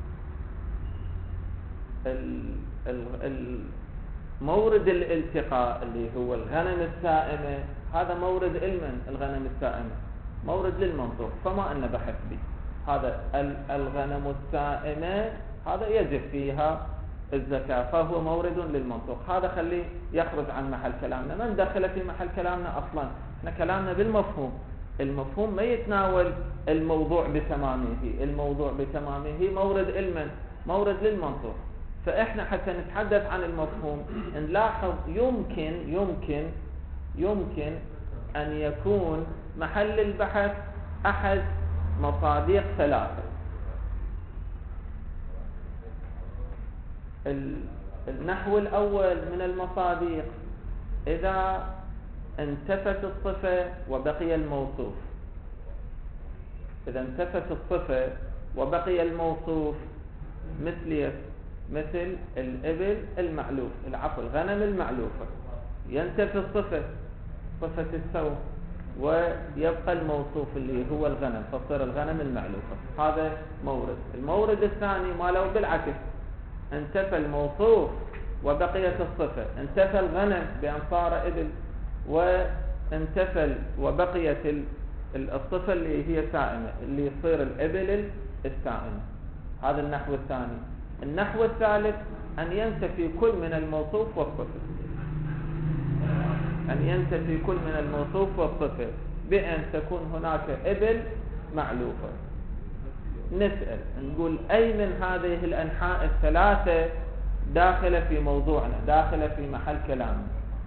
مورد الالتقاء اللي هو الغنم السائمة، هذا مورد علما الغنم السائمة مورد للمنطوق، فما أن بحث به. هذا الغنم السائمة هذا يجب فيها الزكاة، فهو مورد للمنطوق. هذا خليه يخرج عن محل كلامنا، ما ندخل في محل كلامنا أصلا، احنا كلامنا بالمفهوم. المفهوم ما يتناول الموضوع بتمامه، الموضوع بتمامه مورد علما مورد للمنطوق. فإحنا حتى نتحدث عن المفهوم نلاحظ يمكن أن يكون محل البحث أحد مصادق ثلاثة. النحو الأول من المصادق إذا انتفت الصفة وبقي الموصوف، إذا انتفت الصفة وبقي الموصوف مثل الإبل المعلوف، الغنم المعلوفة، ينتفي الصفة صفة الثوب ويبقى الموصوف اللي هو الغنم، فصير الغنم المعلوفة. هذا مورد. المورد الثاني ما لو بالعكس، انتفى الموصوف وبقيت الصفة، انتفى الغنم بأن صار إبل وانتفى وبقيت الصفة اللي هي سائمة اللي يصير الإبل السائمة. هذا النحو الثاني. النحو الثالث أن ينتفي كل من الموصوف والصفة، أن ينتفي كل من الموصوف والصفة بأن تكون هناك إبل معلوفة. نسأل نقول أي من هذه الأنحاء الثلاثة داخلة في موضوعنا، داخلة في محل كلامنا؟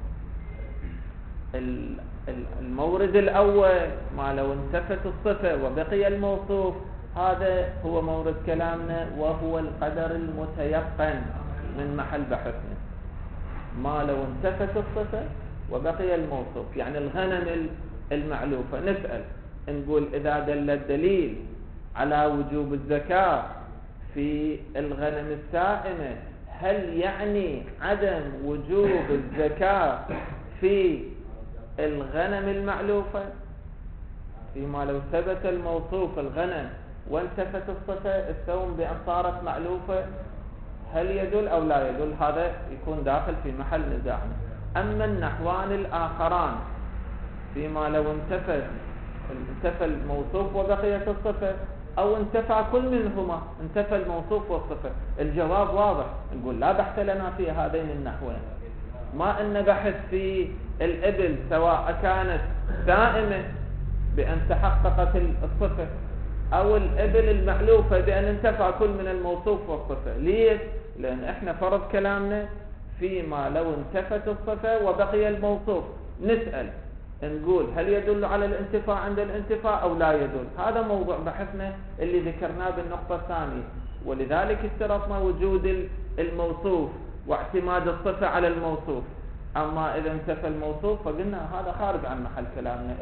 المورد الأول ما لو انتفت الصفة وبقي الموصوف، هذا هو مورد كلامنا وهو القدر المتيقن من محل بحثنا. ما لو انتفت الصفة وبقي الموصوف، يعني الغنم المعلوفة، نسأل نقول إذا دل الدليل على وجوب الزكاة في الغنم السائمة، هل يعني عدم وجوب الزكاة في الغنم المعلوفة؟ فيما لو ثبت الموصوف الغنم وانتفت الصفة الثوم بأن صارت معلوفة، هل يدل أو لا يدل؟ هذا يكون داخل في محل نزاعنا. أما النحوان الآخران فيما لو انتفى الموصوف وبقيت الصفة، أو انتفى كل منهما، انتفى الموصوف والصفة، الجواب واضح، نقول لا بحث لنا في هذين النحوين. ما أن بحث في الإبل سواء كانت سائمة بأن تحققت الصفة أو الإبل المعلوفة بأن انتفى كل من الموصوف والصفة. ليش؟ لأن احنا فرض كلامنا فيما لو انتفت الصفة وبقي الموصوف. نسأل نقول هل يدل على الانتفاء عند الانتفاء أو لا يدل؟ هذا موضوع بحثنا اللي ذكرناه بالنقطة الثانية. ولذلك اشترطنا وجود الموصوف واعتماد الصفة على الموصوف. أما إذا انتفى الموصوف فقلنا هذا خارج عن محل كلامنا.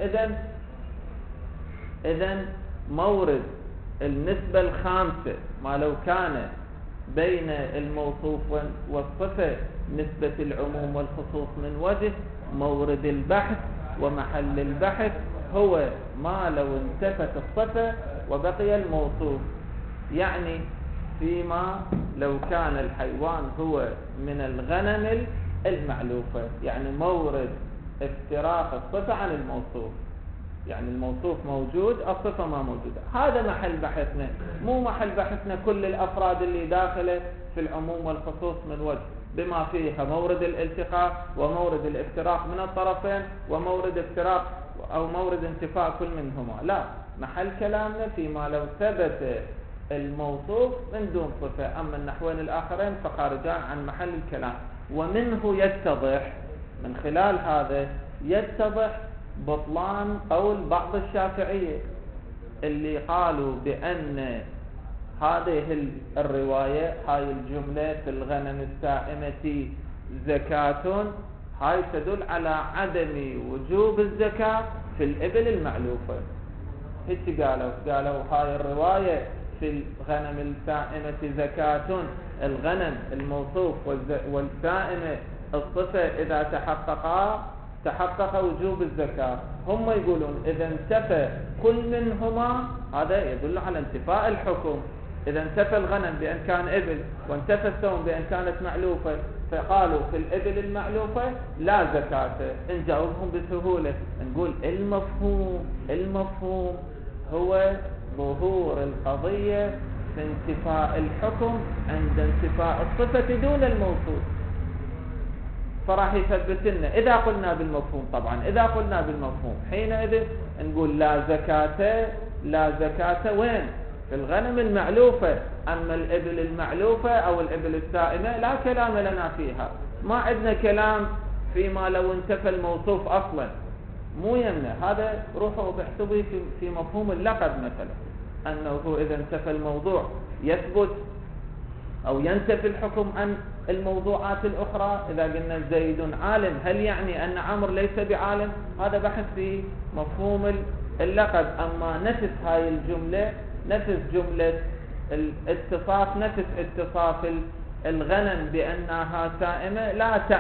إذن مورد النسبة الخامسة ما لو كان بين الموصوف والصفة نسبة العموم والخصوص من وجه. مورد البحث ومحل البحث هو ما لو انتفت الصفة وبقي الموصوف، يعني فيما لو كان الحيوان هو من الغنم المعلوفة، يعني مورد افتراق الصفة عن الموصوف، يعني الموصوف موجود الصفة ما موجودة. هذا محل بحثنا، مو محل بحثنا كل الأفراد اللي داخله في العموم والخصوص من وجه، بما فيها مورد الالتقاء ومورد الافتراق من الطرفين ومورد افتراق أو مورد انتفاء كل منهما. لا، محل كلامنا فيما لو ثبت الموصوف من دون صفة، أما النحوين الآخرين فخارجان عن محل الكلام. ومنه يتضح، من خلال هذا يتضح بطلان قول بعض الشافعية اللي قالوا بأن هذه الرواية، هاي الجملة في الغنم السائمة زكاة، هاي تدل على عدم وجوب الزكاة في الإبل المعلوفة. هيك قالوا هاي الرواية في الغنم السائمة زكاة، الغنم الموصوف والسائمة الصفة إذا تحقق وجوب الزكاة. هم يقولون إذا انتفى كل منهما هذا يدل على انتفاء الحكم. إذا انتفى الغنم بأن كان إبل وانتفى السوم بأن كانت معلوفة، فقالوا في الإبل المعلوفة لا زكاة. نجاوبهم بسهولة، نقول المفهوم هو ظهور القضية في انتفاء الحكم عند انتفاء الصفة دون الموصوف، فراح يثبت لنا. إذا قلنا بالمفهوم، طبعا إذا قلنا بالمفهوم حينئذ نقول لا زكاة وين؟ في الغنم المعلوفة. أما الإبل المعلوفة أو الإبل السائمة لا كلام لنا فيها، ما عندنا كلام فيما لو انتفى الموصوف أصلا، مو يمنع. هذا روحوا بحسبه في مفهوم اللقب مثلا، أنه إذا انتفى الموضوع يثبت أو ينتفي الحكم عن الموضوعات الأخرى. إذا قلنا زيد عالم، هل يعني أن عمرو ليس بعالم؟ هذا بحث في مفهوم اللقب. أما نفس هاي الجملة، نفس جملة الاتصاف، نفس اتصاف الغنم بأنها سائمة،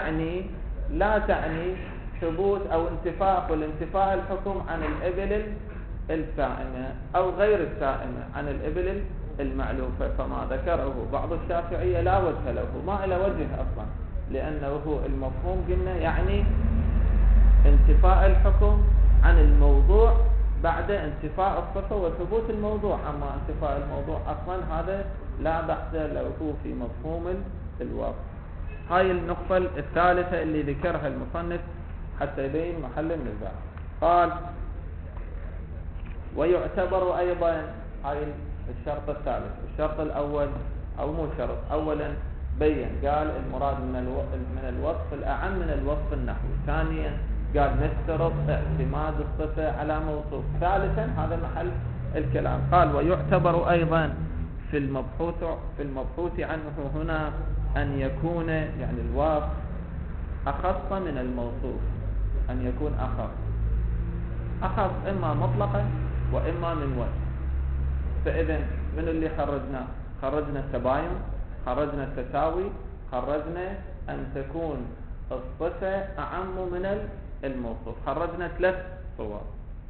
لا تعني ثبوت أو انتفاء الحكم عن الإبل السائمة أو غير السائمة عن الإبل المعلوفة. فما ذكره بعض الشافعية لا وجه له، ما إلى وجه أصلا، لأنه المفهوم قلنا يعني انتفاء الحكم عن الموضوع بعد انتفاء الصفة وثبوت الموضوع. أما انتفاء الموضوع أصلا هذا لا بحث له في مفهوم الوصف. هاي النقطة الثالثة اللي ذكرها المصنف حتى يبين محل النزاع. قال ويعتبر أيضا، هاي الشرط الثالث. الشرط الأول أو مو شرط، أولا بين قال المراد من الوصف الأعم من الوصف النحوي. ثانيا قال نشترط اعتماد الصفة على موصوف. ثالثا هذا محل الكلام. قال ويعتبر أيضا في المبحوث عنه هنا أن يكون يعني الوصف أخص من الموصوف، أن يكون أخص إما مطلقا وإما من وجه. فإذا من اللي خرجنا التباين، خرجنا التساوي، خرجنا أن تكون الصفة أعم من الموصوف. خرجنا 3 صور،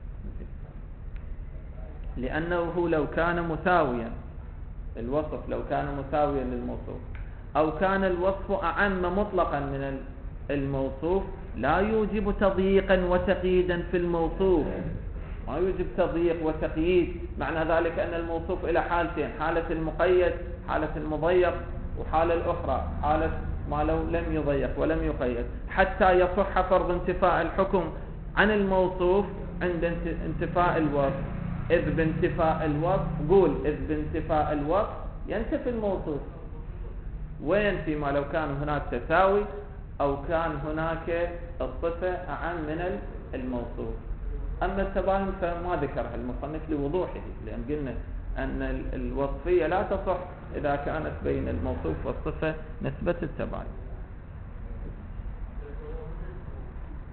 لأنه لو كان مساويا الوصف، لو كان مساويا للموصوف أو كان الوصف أعم مطلقا من الموصوف لا يوجب تضييقا وتقييدا في الموصوف. ما يوجب تضييق وتقييد، معنى ذلك أن الموصوف إلى حالتين: حالة المقيد، حالة المضيق، وحالة الأخرى حالة ما لو لم يضيق ولم يقيد، حتى يصح فرض انتفاء الحكم عن الموصوف عند انتفاء الوصف. إذ بانتفاء الوصف ينتفي الموصوف. وين؟ فيما لو كان هناك تساوي أو كان هناك الصفة أعم من الموصوف. أما التباين فما ذكرها المصنف لوضوحه، لأن قلنا أن الوصفية لا تصح إذا كانت بين الموصوف والصفة نسبة التباين.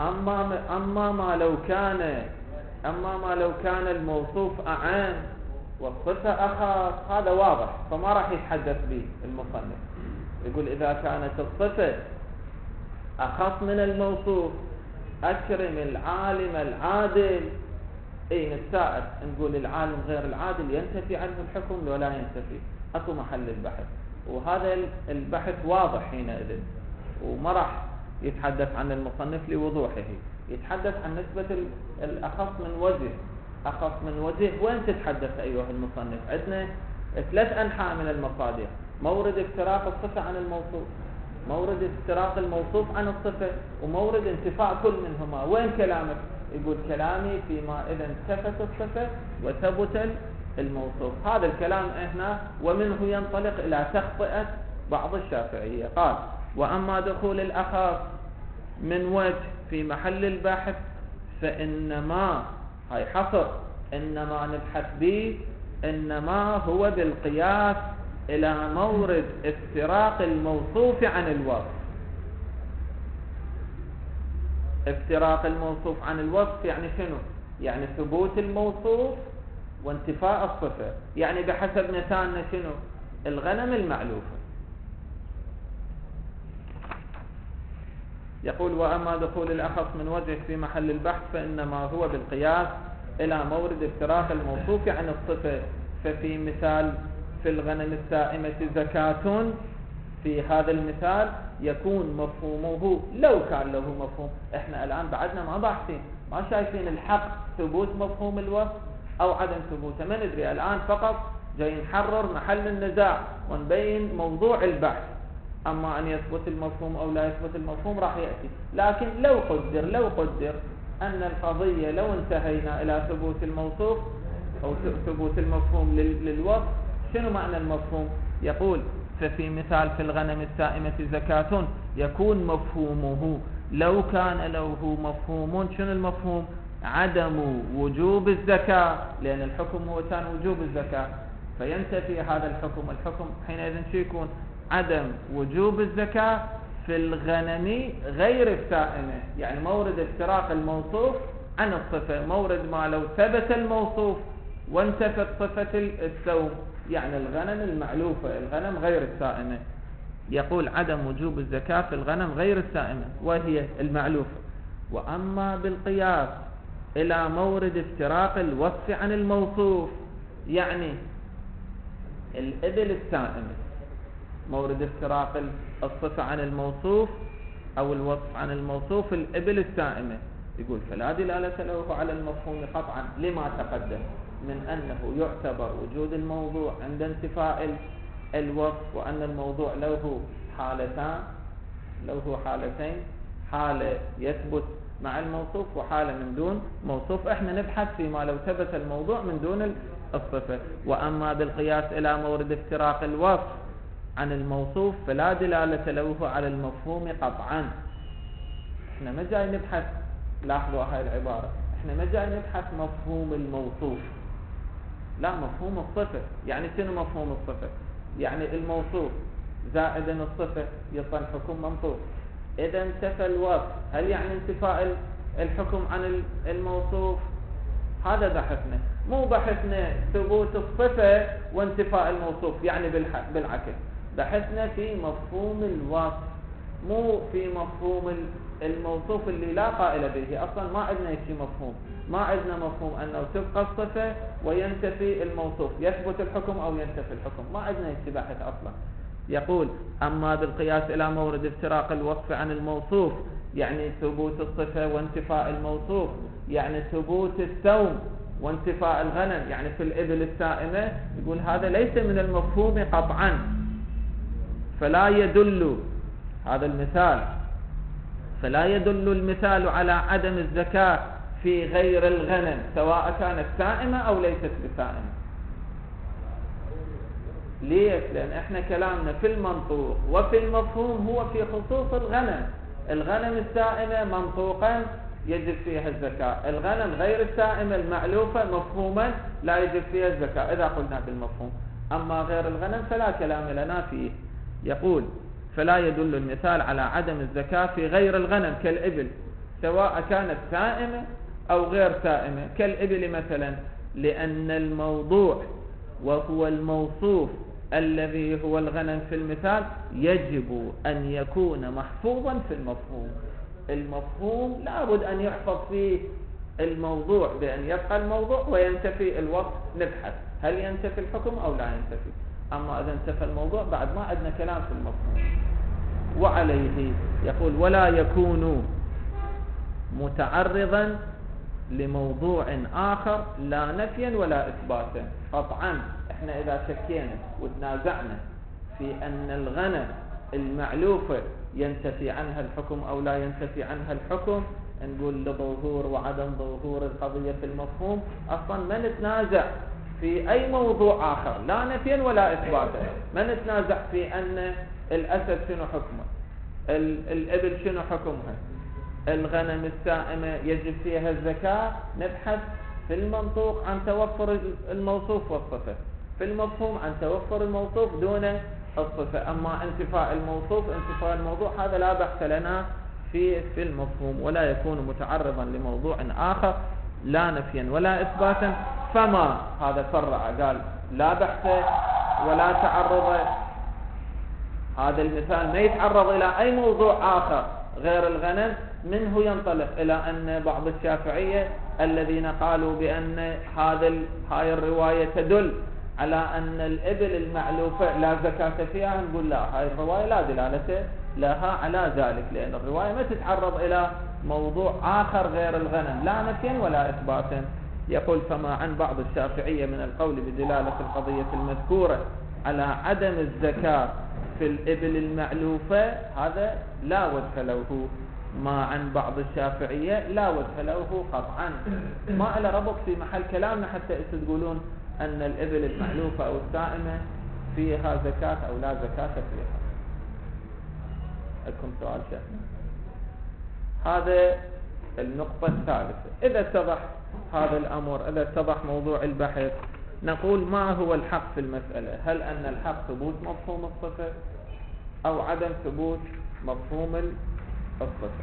أما ما لو كان الموصوف أعام والصفة أخص، هذا واضح، فما راح يتحدث به المصنف. يقول إذا كانت الصفة أخص من الموصوف، أكرم العالم العادل، أي نتساءل نقول العالم غير العادل ينتفي عنه الحكم ولا ينتفي؟ أكو محل البحث، وهذا البحث واضح حينئذ، وما راح يتحدث عن المصنف لوضوحه، يتحدث عن نسبة الأخص من وجه. أخص من وجه وين تتحدث أيها المصنف؟ عندنا 3 أنحاء من المصادر: مورد افتراق الصفة عن الموصوف، مورد افتراق الموصوف عن الصفة، ومورد انتفاع كل منهما. وين كلامك؟ يقول كلامي فيما إذا انتفت الصفة وثبت الموصوف. هذا الكلام هنا، ومنه ينطلق إلى تخطئة بعض الشافعية. قال: وأما دخول الأخص من وجه في محل البحث فإنما، هاي حصر، إنما نبحث به إنما هو بالقياس إلى مورد افتراق الموصوف عن الوصف. افتراق الموصوف عن الوصف يعني شنو؟ يعني ثبوت الموصوف وانتفاء الصفة. يعني بحسب مثالنا شنو؟ الغنم المعلوفة. يقول: وأما دخول الأخص من وجه في محل البحث فإنما هو بالقياس إلى مورد افتراق الموصوف عن الصفة. ففي مثال في الغنم السائمة زكاة، في هذا المثال يكون مفهومه لو كان له مفهوم. احنا الآن بعدنا ما باحثين، ما شايفين الحق ثبوت مفهوم الوصف أو عدم ثبوته، ما ندري الآن، فقط جاي نحرر محل النزاع ونبين موضوع البحث. أما أن يثبت المفهوم أو لا يثبت المفهوم راح يأتي. لكن لو قدر أن القضية لو انتهينا إلى ثبوت الموصوف أو ثبوت المفهوم للوصف، شنو معنى المفهوم؟ يقول: ففي مثال في الغنم السائمة زكاة يكون مفهومه لو كان له مفهوم. شنو المفهوم؟ عدم وجوب الزكاة، لأن الحكم هو كان وجوب الزكاة، فينتفي هذا الحكم حينئذ شو يكون؟ عدم وجوب الزكاة في الغنم غير السائمة. يعني مورد افتراق الموصوف عن الصفة، مورد ما لو ثبت الموصوف وانتفت صفة الثوم، يعني الغنم المعلوفة، الغنم غير السائمة. يقول: عدم وجوب الزكاة في الغنم غير السائمة وهي المعلوفة. وأما بالقياس إلى مورد افتراق الوصف عن الموصوف، يعني الإبل السائمة، مورد افتراق الصفة عن الموصوف أو الوصف عن الموصوف الإبل السائمة، يقول: فلا دلالة له على المفهوم قطعا لما تقدم من أنه يعتبر وجود الموضوع عند انتفاء الوصف، وأن الموضوع له حالتين، حالة يثبت مع الموصوف وحالة من دون موصوف. احنا نبحث فيما لو ثبت الموضوع من دون الصفة. وأما بالقياس إلى مورد افتراق الوصف عن الموصوف فلا دلالة له على المفهوم قطعا. احنا ما جاي نبحث، لاحظوا هاي العبارة، احنا ما جاي نبحث مفهوم الموصوف، لا، مفهوم الصفة. يعني شنو مفهوم الصفة؟ يعني الموصوف زائدا الصفة يصل حكم منطوق. إذا انتفى الوصف هل يعني انتفاء الحكم عن الموصوف؟ هذا بحثنا، مو بحثنا ثبوت الصفة وانتفاء الموصوف، يعني بالعكس بحثنا في مفهوم الوصف، مو في مفهوم الموصوف اللي لا قائل به. أصلا ما عندنا شيء مفهوم، ما عندنا مفهوم أنه تبقى الصفة وينتفي الموصوف، يثبت الحكم أو ينتفي الحكم، ما عندنا شيء بحث أصلا. يقول: أما بالقياس إلى مورد افتراق الوصف عن الموصوف، يعني ثبوت الصفة وانتفاء الموصوف، يعني ثبوت الثوم وانتفاء الغنم، يعني في الإبل السائمة، يقول هذا ليس من المفهوم قطعا. فلا يدل هذا المثال، فلا يدل المثال على عدم الزكاة في غير الغنم سواء كانت سائمة أو ليست بسائمة. ليش؟ لأن احنا كلامنا في المنطوق وفي المفهوم هو في خصوص الغنم السائمة منطوقا يجب فيها الزكاة، الغنم غير السائمة المعلوفة مفهوما لا يجب فيها الزكاة إذا قلنا بالمفهوم. أما غير الغنم فلا كلام لنا فيه. يقول: فلا يدل المثال على عدم الزكاة في غير الغنم كالإبل سواء كانت سائمة أو غير سائمة، كالإبل مثلا، لأن الموضوع وهو الموصوف الذي هو الغنم في المثال يجب أن يكون محفوظا في المفهوم. المفهوم لابد أن يحفظ فيه الموضوع بأن يبقى الموضوع وينتفي الوصف. نبحث هل ينتفي الحكم أو لا ينتفي. أما إذا انتفى الموضوع بعد ما عندنا كلام في المفهوم. وعليه يقول ولا يكون متعرضا لموضوع آخر لا نفيا ولا إثباتا. قطعا احنا إذا شكينا وتنازعنا في أن الغنم المعلوفة ينتفي عنها الحكم أو لا ينتفي عنها الحكم، نقول لظهور وعدم ظهور القضية في المفهوم أصلا ما نتنازع في أي موضوع آخر لا نفيا ولا إثباتا. ما نتنازع في أن الأسد شنو حكمه، الإبل شنو حكمها، الغنم السائمة يجب فيها الزكاة. نبحث في المنطوق عن توفر الموصوف والصفة، في المفهوم عن توفر الموصوف دون الصفة. أما انتفاء الموصوف انتفاء الموضوع هذا لا بحث لنا في المفهوم. ولا يكون متعرضا لموضوع آخر لا نفيا ولا إثباتا. فما هذا فرع قال لا بحث ولا تعرض. هذا المثال ما يتعرض إلى أي موضوع آخر غير الغنم. منه ينطلق إلى أن بعض الشافعية الذين قالوا بأن هاي الرواية تدل على أن الإبل المعلوفة لا زكاة فيها، نقول لا، هاي الرواية لا دلالة لها على ذلك، لأن الرواية ما تتعرض إلى موضوع آخر غير الغنم لا نفيا ولا إثباتا. يقول فما عن بعض الشافعية من القول بدلالة القضية المذكورة على عدم الزكاة في الإبل المعلوفة هذا لا وجه له. ما عن بعض الشافعية لا وجه له قطعا. ما إلى ربط في محل كلامنا حتى تقولون أن الإبل المعلوفة أو السائمة فيها زكاة أو لا زكاة فيها. لكم سؤال شيخنا؟ هذا النقطة الثالثة. إذا اتضح هذا الأمر، إذا اتضح موضوع البحث، نقول ما هو الحق في المسألة؟ هل أن الحق ثبوت مفهوم الصفة أو عدم ثبوت مفهوم الصفة؟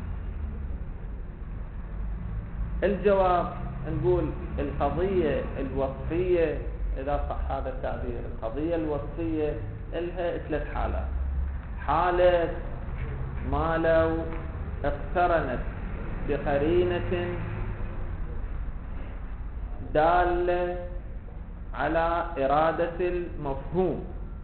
الجواب نقول القضية الوصفية، إذا صح هذا التعبير، القضية الوصفية لها ثلاث حالات. حالة ما لو اقترنت بقرينة دالة على إرادة المفهوم.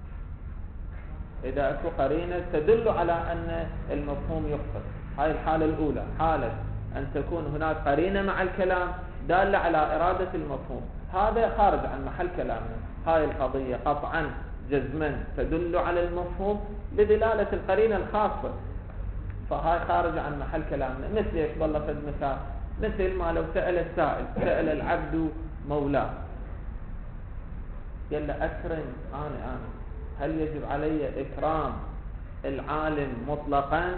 إذا أكو قرينة تدل على أن المفهوم يقصد، هاي الحالة الأولى، حالة أن تكون هناك قرينة مع الكلام دالة على إرادة المفهوم. هذا خارج عن محل كلامنا. هاي القضية قطعا جزما تدل على المفهوم بدلالة القرينة الخاصة، فهاي خارج عن محل كلامنا. مثل ايش؟ والله فد مثال، مثل ما لو سأل السائل، سأل العبد مولاه قال له أكرم أنا هل يجب علي إكرام العالم مطلقا؟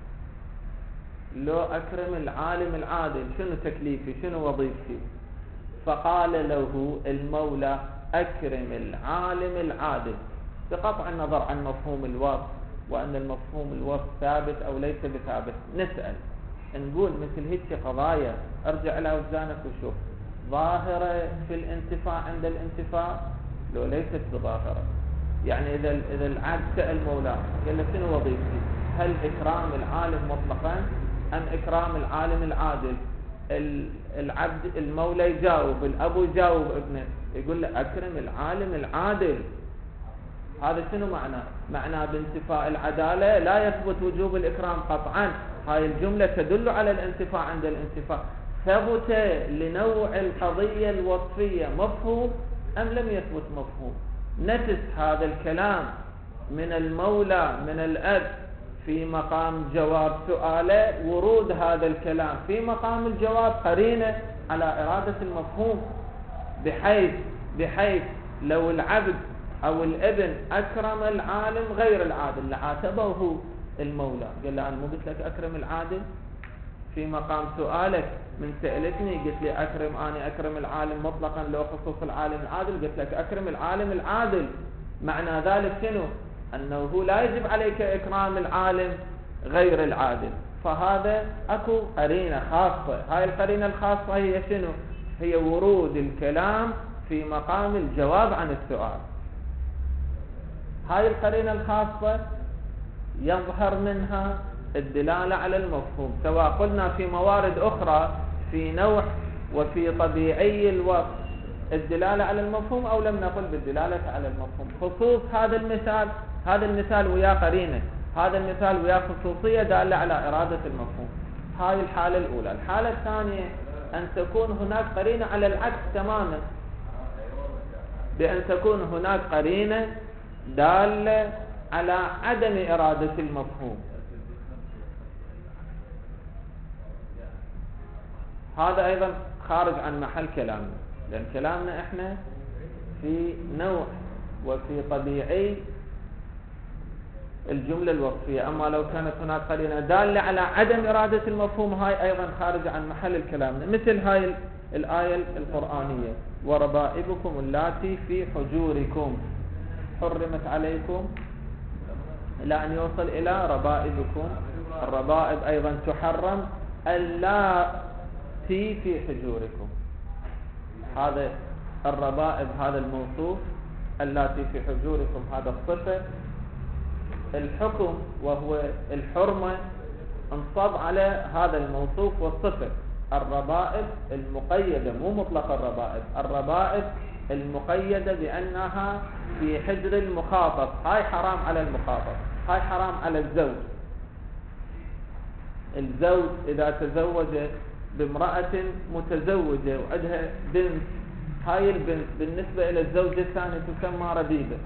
لو أكرم العالم العادل شنو تكليفي، شنو وظيفتي؟ فقال له المولى أكرم العالم العادل، بقطع النظر عن مفهوم الوصف وأن المفهوم الوصف ثابت أو ليس بثابت. نسأل نقول مثل هيك قضايا ارجع إلى وجدانك وشوف ظاهرة في الانتفاع عند الانتفاع لو ليست بظاهرة. يعني إذا العبد سأل مولاه قال له شنو وظيفتي؟ هل إكرام العالم مطلقا أم إكرام العالم العادل؟ العبد المولى يجاوب، الأبو يجاوب ابنه يقول له أكرم العالم العادل. هذا شنو معناه؟ معناه بانتفاء العدالة لا يثبت وجوب الإكرام قطعا. هاي الجملة تدل على الانتفاع عند الانتفاع. ثبت لنوع القضية الوصفية مفهوم أم لم يثبت مفهوم؟ نفس هذا الكلام من المولى من الأب في مقام جواب سؤاله، ورود هذا الكلام في مقام الجواب قرينة على إرادة المفهوم، بحيث لو العبد أو الابن أكرم العالم غير العادل لعاتبه المولى، قال له أنا مو قلت لك أكرم العادل في مقام سؤالك؟ من سألتني قلت لي أنا أكرم العالم مطلقا لو خصوص العالم العادل، قلت لك أكرم العالم العادل. معنى ذلك شنو؟ أنه لا يجب عليك إكرام العالم غير العادل. فهذا أكو قرينة خاصة. هاي القرينة الخاصة هي شنو؟ هي ورود الكلام في مقام الجواب عن السؤال. هاي القرينة الخاصة يظهر منها الدلالة على المفهوم، سواء قلنا في موارد أخرى في نوع وفي طبيعي الوصف الدلالة على المفهوم، أو لم نقل بالدلالة على المفهوم. خصوص هذا المثال ويا قرينة، هذا المثال ويا خصوصية دالة على إرادة المفهوم. هاي الحالة الأولى. الحالة الثانية أن تكون هناك قرينة على العكس تماما، بأن تكون هناك قرينة دالة على عدم إرادة المفهوم. هذا أيضا خارج عن محل كلامنا، لأن كلامنا إحنا في نوع وفي طبيعي الجملة الوصفية. أما لو كانت هناك قرينة دالة على عدم إرادة المفهوم، هاي أيضا خارج عن محل كلامنا، مثل هاي الآية القرآنية: وربائبكم اللاتي في حجوركم حرمت عليكم، إلى أن يوصل إلى ربائبكم. الربائب أيضا تحرم، اللاتي في حجوركم. هذا الربائب هذا الموصوف، اللاتي في حجوركم هذا الصفة. الحكم وهو الحرمة انصب على هذا الموصوف والصفة. الربائب المقيدة، مو مطلق الربائب، الربائب المقيدة بأنها في حجر المخاطب، هاي حرام على المخاطب، هاي حرام على الزوج. الزوج إذا تزوج بامرأة متزوجة وعندها بنت، هاي البنت بالنسبة إلى الزوج الثاني تسمى ربيبة.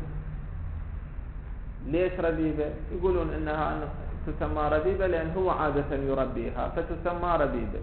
ليش ربيبة؟ يقولون إنها تسمى ربيبة لأن هو عادة يربيها فتسمى ربيبة.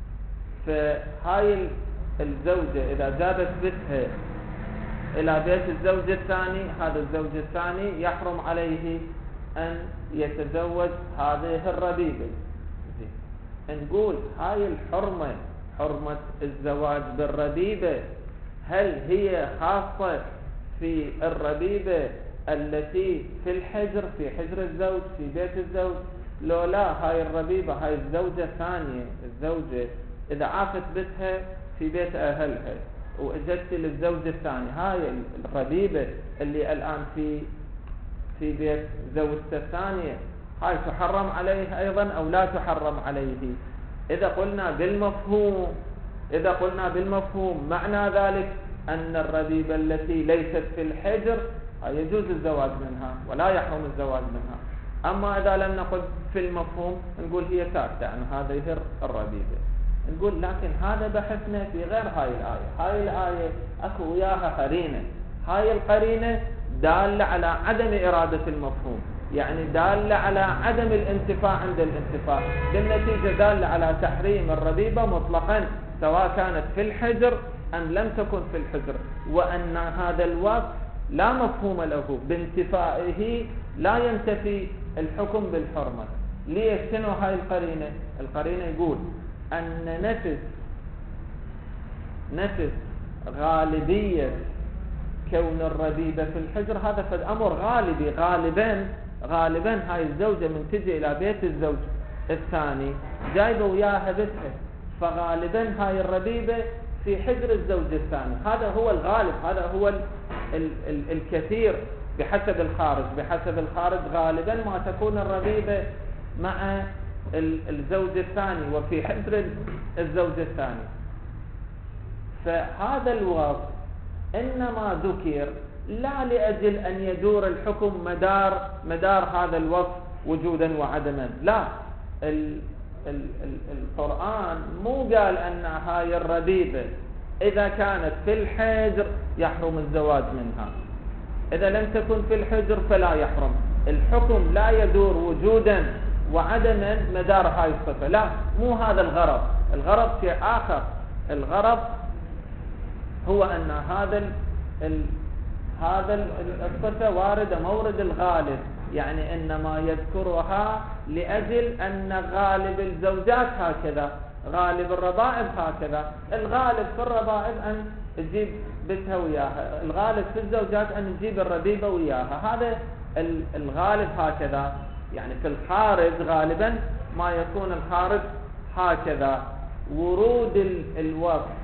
فهاي الزوجة إذا جابت بنتها إلى بيت الزوج الثاني، هذا الزوج الثاني يحرم عليه أن يتزوج هذه الربيبة. نقول هاي الحرمة، حرمة الزواج بالربيبة، هل هي خاصة في الربيبة التي في الحجر، في حجر الزوج، في بيت الزوج؟ لو لا، هاي الربيبة، هاي الزوجة الثانية، الزوجة إذا عافت بيتها في بيت أهلها وإجت للزوج الثاني، هاي الربيبة اللي الآن في بيت زوجته الثانية، هاي تحرم عليه أيضا أو لا تحرم عليه؟ إذا قلنا بالمفهوم معنى ذلك أن الربيبة التي ليست في الحجر يجوز الزواج منها ولا يحرم الزواج منها. أما إذا لم نقل في المفهوم نقول هي ساكتة عن هذه الربيبة. نقول لكن هذا بحثنا في غير هاي الآية. هاي الآية أكو وياها قرينة، هاي القرينة دالة على عدم إرادة المفهوم، يعني دالة على عدم الانتفاع عند الانتفاع، بالنتيجة دالة على تحريم الربيبة مطلقا سواء كانت في الحجر أم لم تكن في الحجر، وأن هذا الوصف لا مفهوم له، بانتفائه لا ينتفي الحكم بالحرمة. ليش؟ شنو هاي القرينة؟ القرينة يقول أن نفس غالبية كون الربيبة في الحجر هذا فد أمر غالبي. غالبا هاي الزوجة من تجي إلى بيت الزوج الثاني جايبة وياها بنتها، فغالبا هاي الربيبة في حجر الزوج الثاني. هذا هو الغالب، هذا هو الكثير بحسب الخارج غالبا ما تكون الربيبة مع الزوج الثاني وفي حجر الزوج الثاني. فهذا الوصف إنما ذكر لا لأجل أن يدور الحكم مدار هذا الوصف وجودا وعدما، لا. القرآن مو قال أن هاي الربيبة إذا كانت في الحجر يحرم الزواج منها، إذا لم تكن في الحجر فلا يحرم. الحكم لا يدور وجودا وعدما مدار هاي الصفة، لا، مو هذا الغرض. الغرض شيء آخر. الغرض هو أن هذا الصفة واردة مورد الغالب، يعني إنما يذكرها لأجل أن غالب الزوجات هكذا، غالب الربائب هكذا. الغالب في الربائب أن تجيب بنتها وياها، الغالب في الزوجات أن تجيب الربيبة وياها، هذا الغالب هكذا. يعني في الخارج غالبا ما يكون الخارج هكذا. ورود الوصف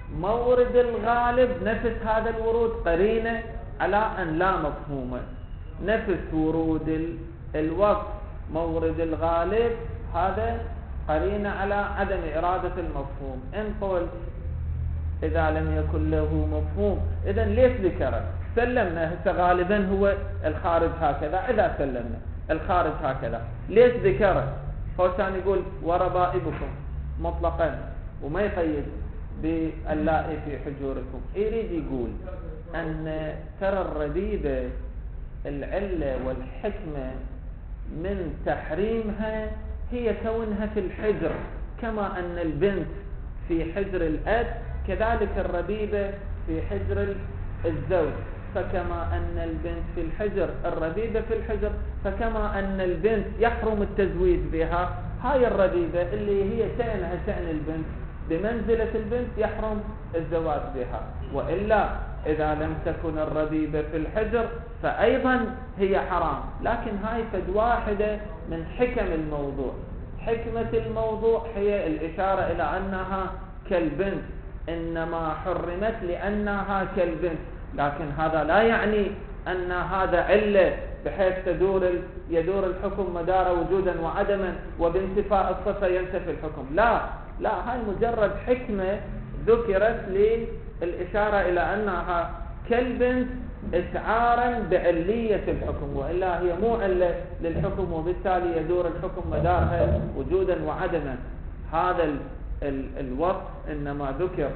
مورد الغالب نفس هذا الورود قرينة على أن لا مفهوم، نفس ورود الوصف مورد الغالب هذا قرينة على عدم إرادة المفهوم. إن قلت إذا لم يكن له مفهوم إذن ليش ذكره؟ سلمنا هسه غالبا هو الخارج هكذا، إذا سلمنا الخارج هكذا ليش ذكره؟ فوسان يقول وربائبكم مطلقا وما يقيد باللائي في حجوركم، يريد يقول أن ترى الربيبة العلة والحكمة من تحريمها هي كونها في الحجر، كما أن البنت في حجر الأب كذلك الربيبة في حجر الزوج، فكما أن البنت في الحجر الربيبة في الحجر، فكما أن البنت يحرم التزويج بها، هاي الربيبة اللي هي شأنها شأن البنت بمنزلة البنت يحرم الزواج بها. وإلا إذا لم تكن الربيبة في الحجر فأيضا هي حرام. لكن هاي فد واحدة من حكم الموضوع. حكمة الموضوع هي الإشارة إلى أنها كالبنت، إنما حرمت لأنها كالبنت، لكن هذا لا يعني أن هذا علة بحيث يدور الحكم مدار وجودا وعدما وبانتفاء الصفة ينتفي الحكم. لا، هاي مجرد حكمة ذكرت للإشارة إلى أنها كالبنت إشعارا بعلية الحكم، وإلا هي مو علة للحكم، وبالتالي يدور الحكم مدارها وجودا وعدما. هذا الوصف إنما ذكر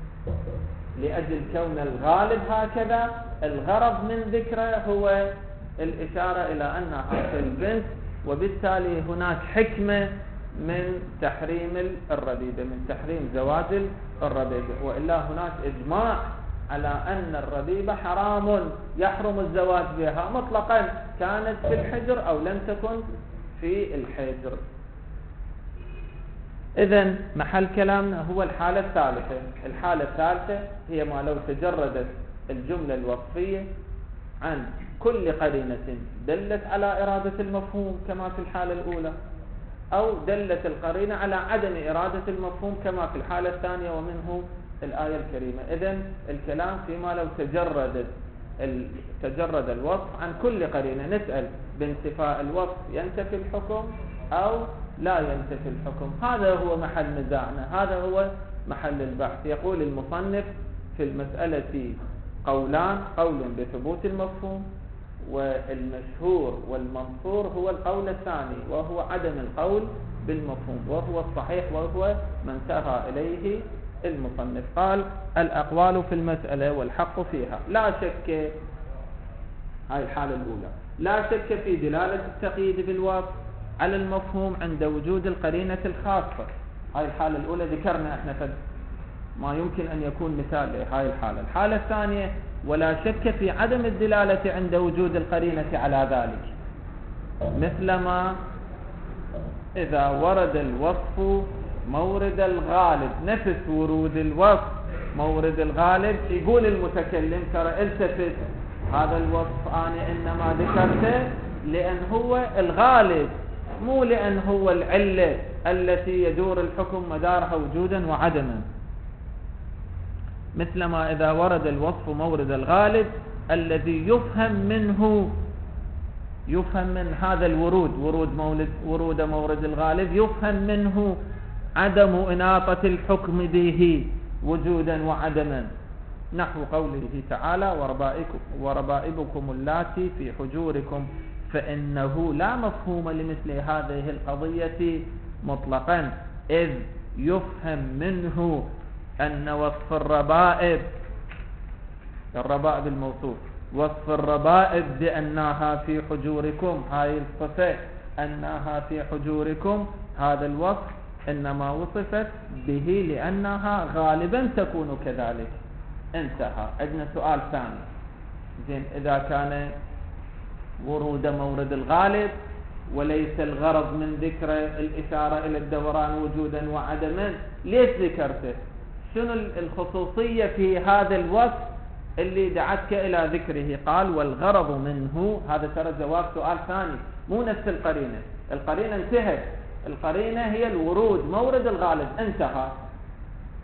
لأجل كون الغالب هكذا، الغرض من ذكره هو الإشارة إلى أنها كالبنت، وبالتالي هناك حكمة من تحريم الربيبة، من تحريم زواج الربيبة. وإلا هناك إجماع على أن الربيبة حرام يحرم الزواج بها مطلقا، كانت في الحجر أو لم تكن في الحجر. إذن محل كلامنا هو الحالة الثالثة. الحالة الثالثة هي ما لو تجردت الجملة الوصفية عن كل قرينة دلت على إرادة المفهوم كما في الحالة الأولى، أو دلت القرينة على عدم إرادة المفهوم كما في الحالة الثانية، ومنه الآية الكريمة. إذن الكلام فيما لو تجرد الوصف عن كل قرينة، نسأل بانتفاء الوصف ينتفي الحكم أو لا ينتفي الحكم. هذا هو محل نزاعنا، هذا هو محل البحث. يقول المصنف في المسألة قولان: قول بثبوت المفهوم، والمشهور والمنصور هو القول الثاني وهو عدم القول بالمفهوم، وهو الصحيح وهو ما انتهى إليه المصنف. قال: الأقوال في المسألة والحق فيها. لا شك، هاي الحالة الأولى، لا شك في دلالة التقييد بالوصف على المفهوم عند وجود القرينة الخاصة. هاي الحالة الأولى ذكرنا احنا ما يمكن أن يكون مثال لهاي الحالة. الحالة الثانية: ولا شك في عدم الدلالة عند وجود القرينة على ذلك، مثلما إذا ورد الوصف مورد الغالب، نفس ورود الوصف مورد الغالب، يقول المتكلم: ترى التفت، هذا الوصف أنا إنما ذكرته لأن هو الغالب، مو لأن هو العلة التي يدور الحكم مدارها وجودا وعدما. مثلما إذا ورد الوصف مورد الغالب الذي يفهم من هذا الورود، ورود مورد الغالب، يفهم منه عدم إناطة الحكم به وجودا وعدما، نحو قوله تعالى: وربائبكم اللاتي في حجوركم، فإنه لا مفهوم لمثل هذه القضية مطلقا، إذ يفهم منه أن وصف الربائب الموصوف، وصف الربائب بأنها في حجوركم، هاي الصفة أنها في حجوركم، هذا الوصف إنما وصفت به لأنها غالبا تكون كذلك. انتهى. عندنا سؤال ثاني: زين، إذا كان ورود مورد الغالب وليس الغرض من ذكر الإشارة إلى الدوران وجودا وعدما، ليش ذكرته؟ شنو الخصوصية في هذا الوصف اللي دعتك إلى ذكره؟ قال: والغرض منه، هذا ترى جواب سؤال ثاني، مو نفس القرينة انتهت، القرينة هي الورود مورد الغالب، انتهى.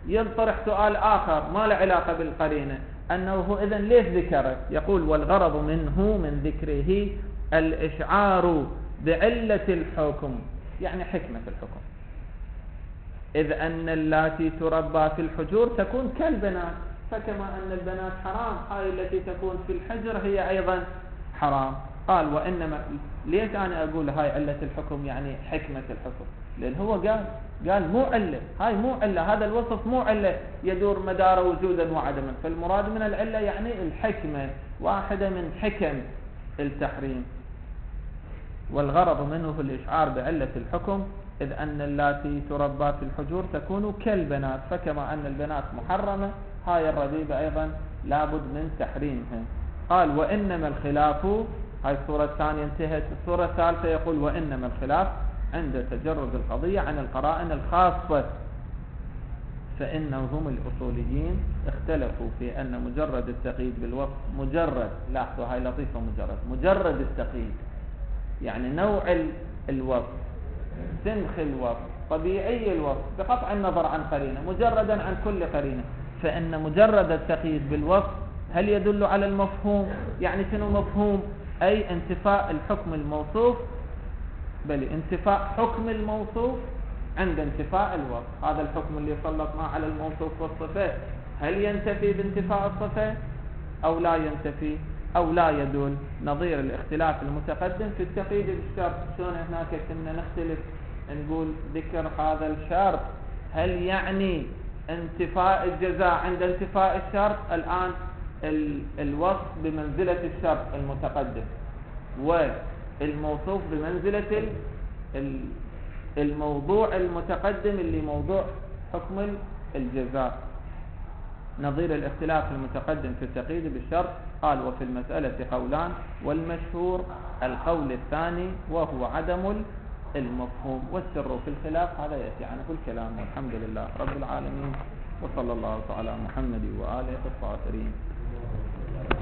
ينطرح سؤال آخر ما له علاقة بالقرينة، أنه إذن ليش ذكره؟ يقول والغرض منه من ذكره الإشعار بعلة الحكم، يعني حكمة الحكم، إذ أن اللاتي تربى في الحجور تكون كالبنات، فكما أن البنات حرام هاي التي تكون في الحجر هي أيضا حرام. قال وإنما، ليش أنا أقول هاي علة الحكم يعني حكمة الحكم؟ لأن هو قال مو علة، هاي مو علة، هذا الوصف مو علة يدور مدار وجودا وعدما، فالمراد من العلة يعني الحكمة، واحدة من حكم التحريم. والغرض منه في الإشعار بعلة الحكم إذ أن اللاتي تربى في الحجور تكون كالبنات، فكما أن البنات محرمة هاي الربيبة أيضا لابد من تحريمها. قال وإنما الخلاف، هاي الصورة الثانية انتهت. الصورة الثالثة يقول وإنما الخلاف عند تجرد القضية عن القرائن الخاصة، فإنهم الأصوليين اختلفوا في أن مجرد التقييد بالوصف، مجرد، لاحظوا هاي لطيفة، مجرد التقييد يعني نوع الوصف، سنخ الوصف، طبيعي الوصف، بقطع النظر عن قرينة، مجردا عن كل قرينة، فإن مجرد التقييد بالوصف هل يدل على المفهوم؟ يعني شنو مفهوم؟ أي انتفاء الحكم الموصوف، بل انتفاء حكم الموصوف عند انتفاء الوصف. هذا الحكم اللي سلطناه على الموصوف والصفة هل ينتفي بانتفاء الصفة أو لا ينتفي أو لا يدل؟ نظير الاختلاف المتقدم في التقييد بالشرط. شلون هناك كنا نختلف نقول ذكر هذا الشرط هل يعني انتفاء الجزاء عند انتفاء الشرط؟ الآن الوصف بمنزلة الشرط المتقدم والموصوف بمنزلة الموضوع المتقدم اللي موضوع حكم الجزاء. نظير الاختلاف المتقدم في التقييد بالشرط. قال وفي المسألة قولان، والمشهور القول الثاني وهو عدم المفهوم، والسر في الخلاف هذا يأتي عنه الكلام. والحمد لله رب العالمين، وصلى الله على محمد وآله الطاهرين.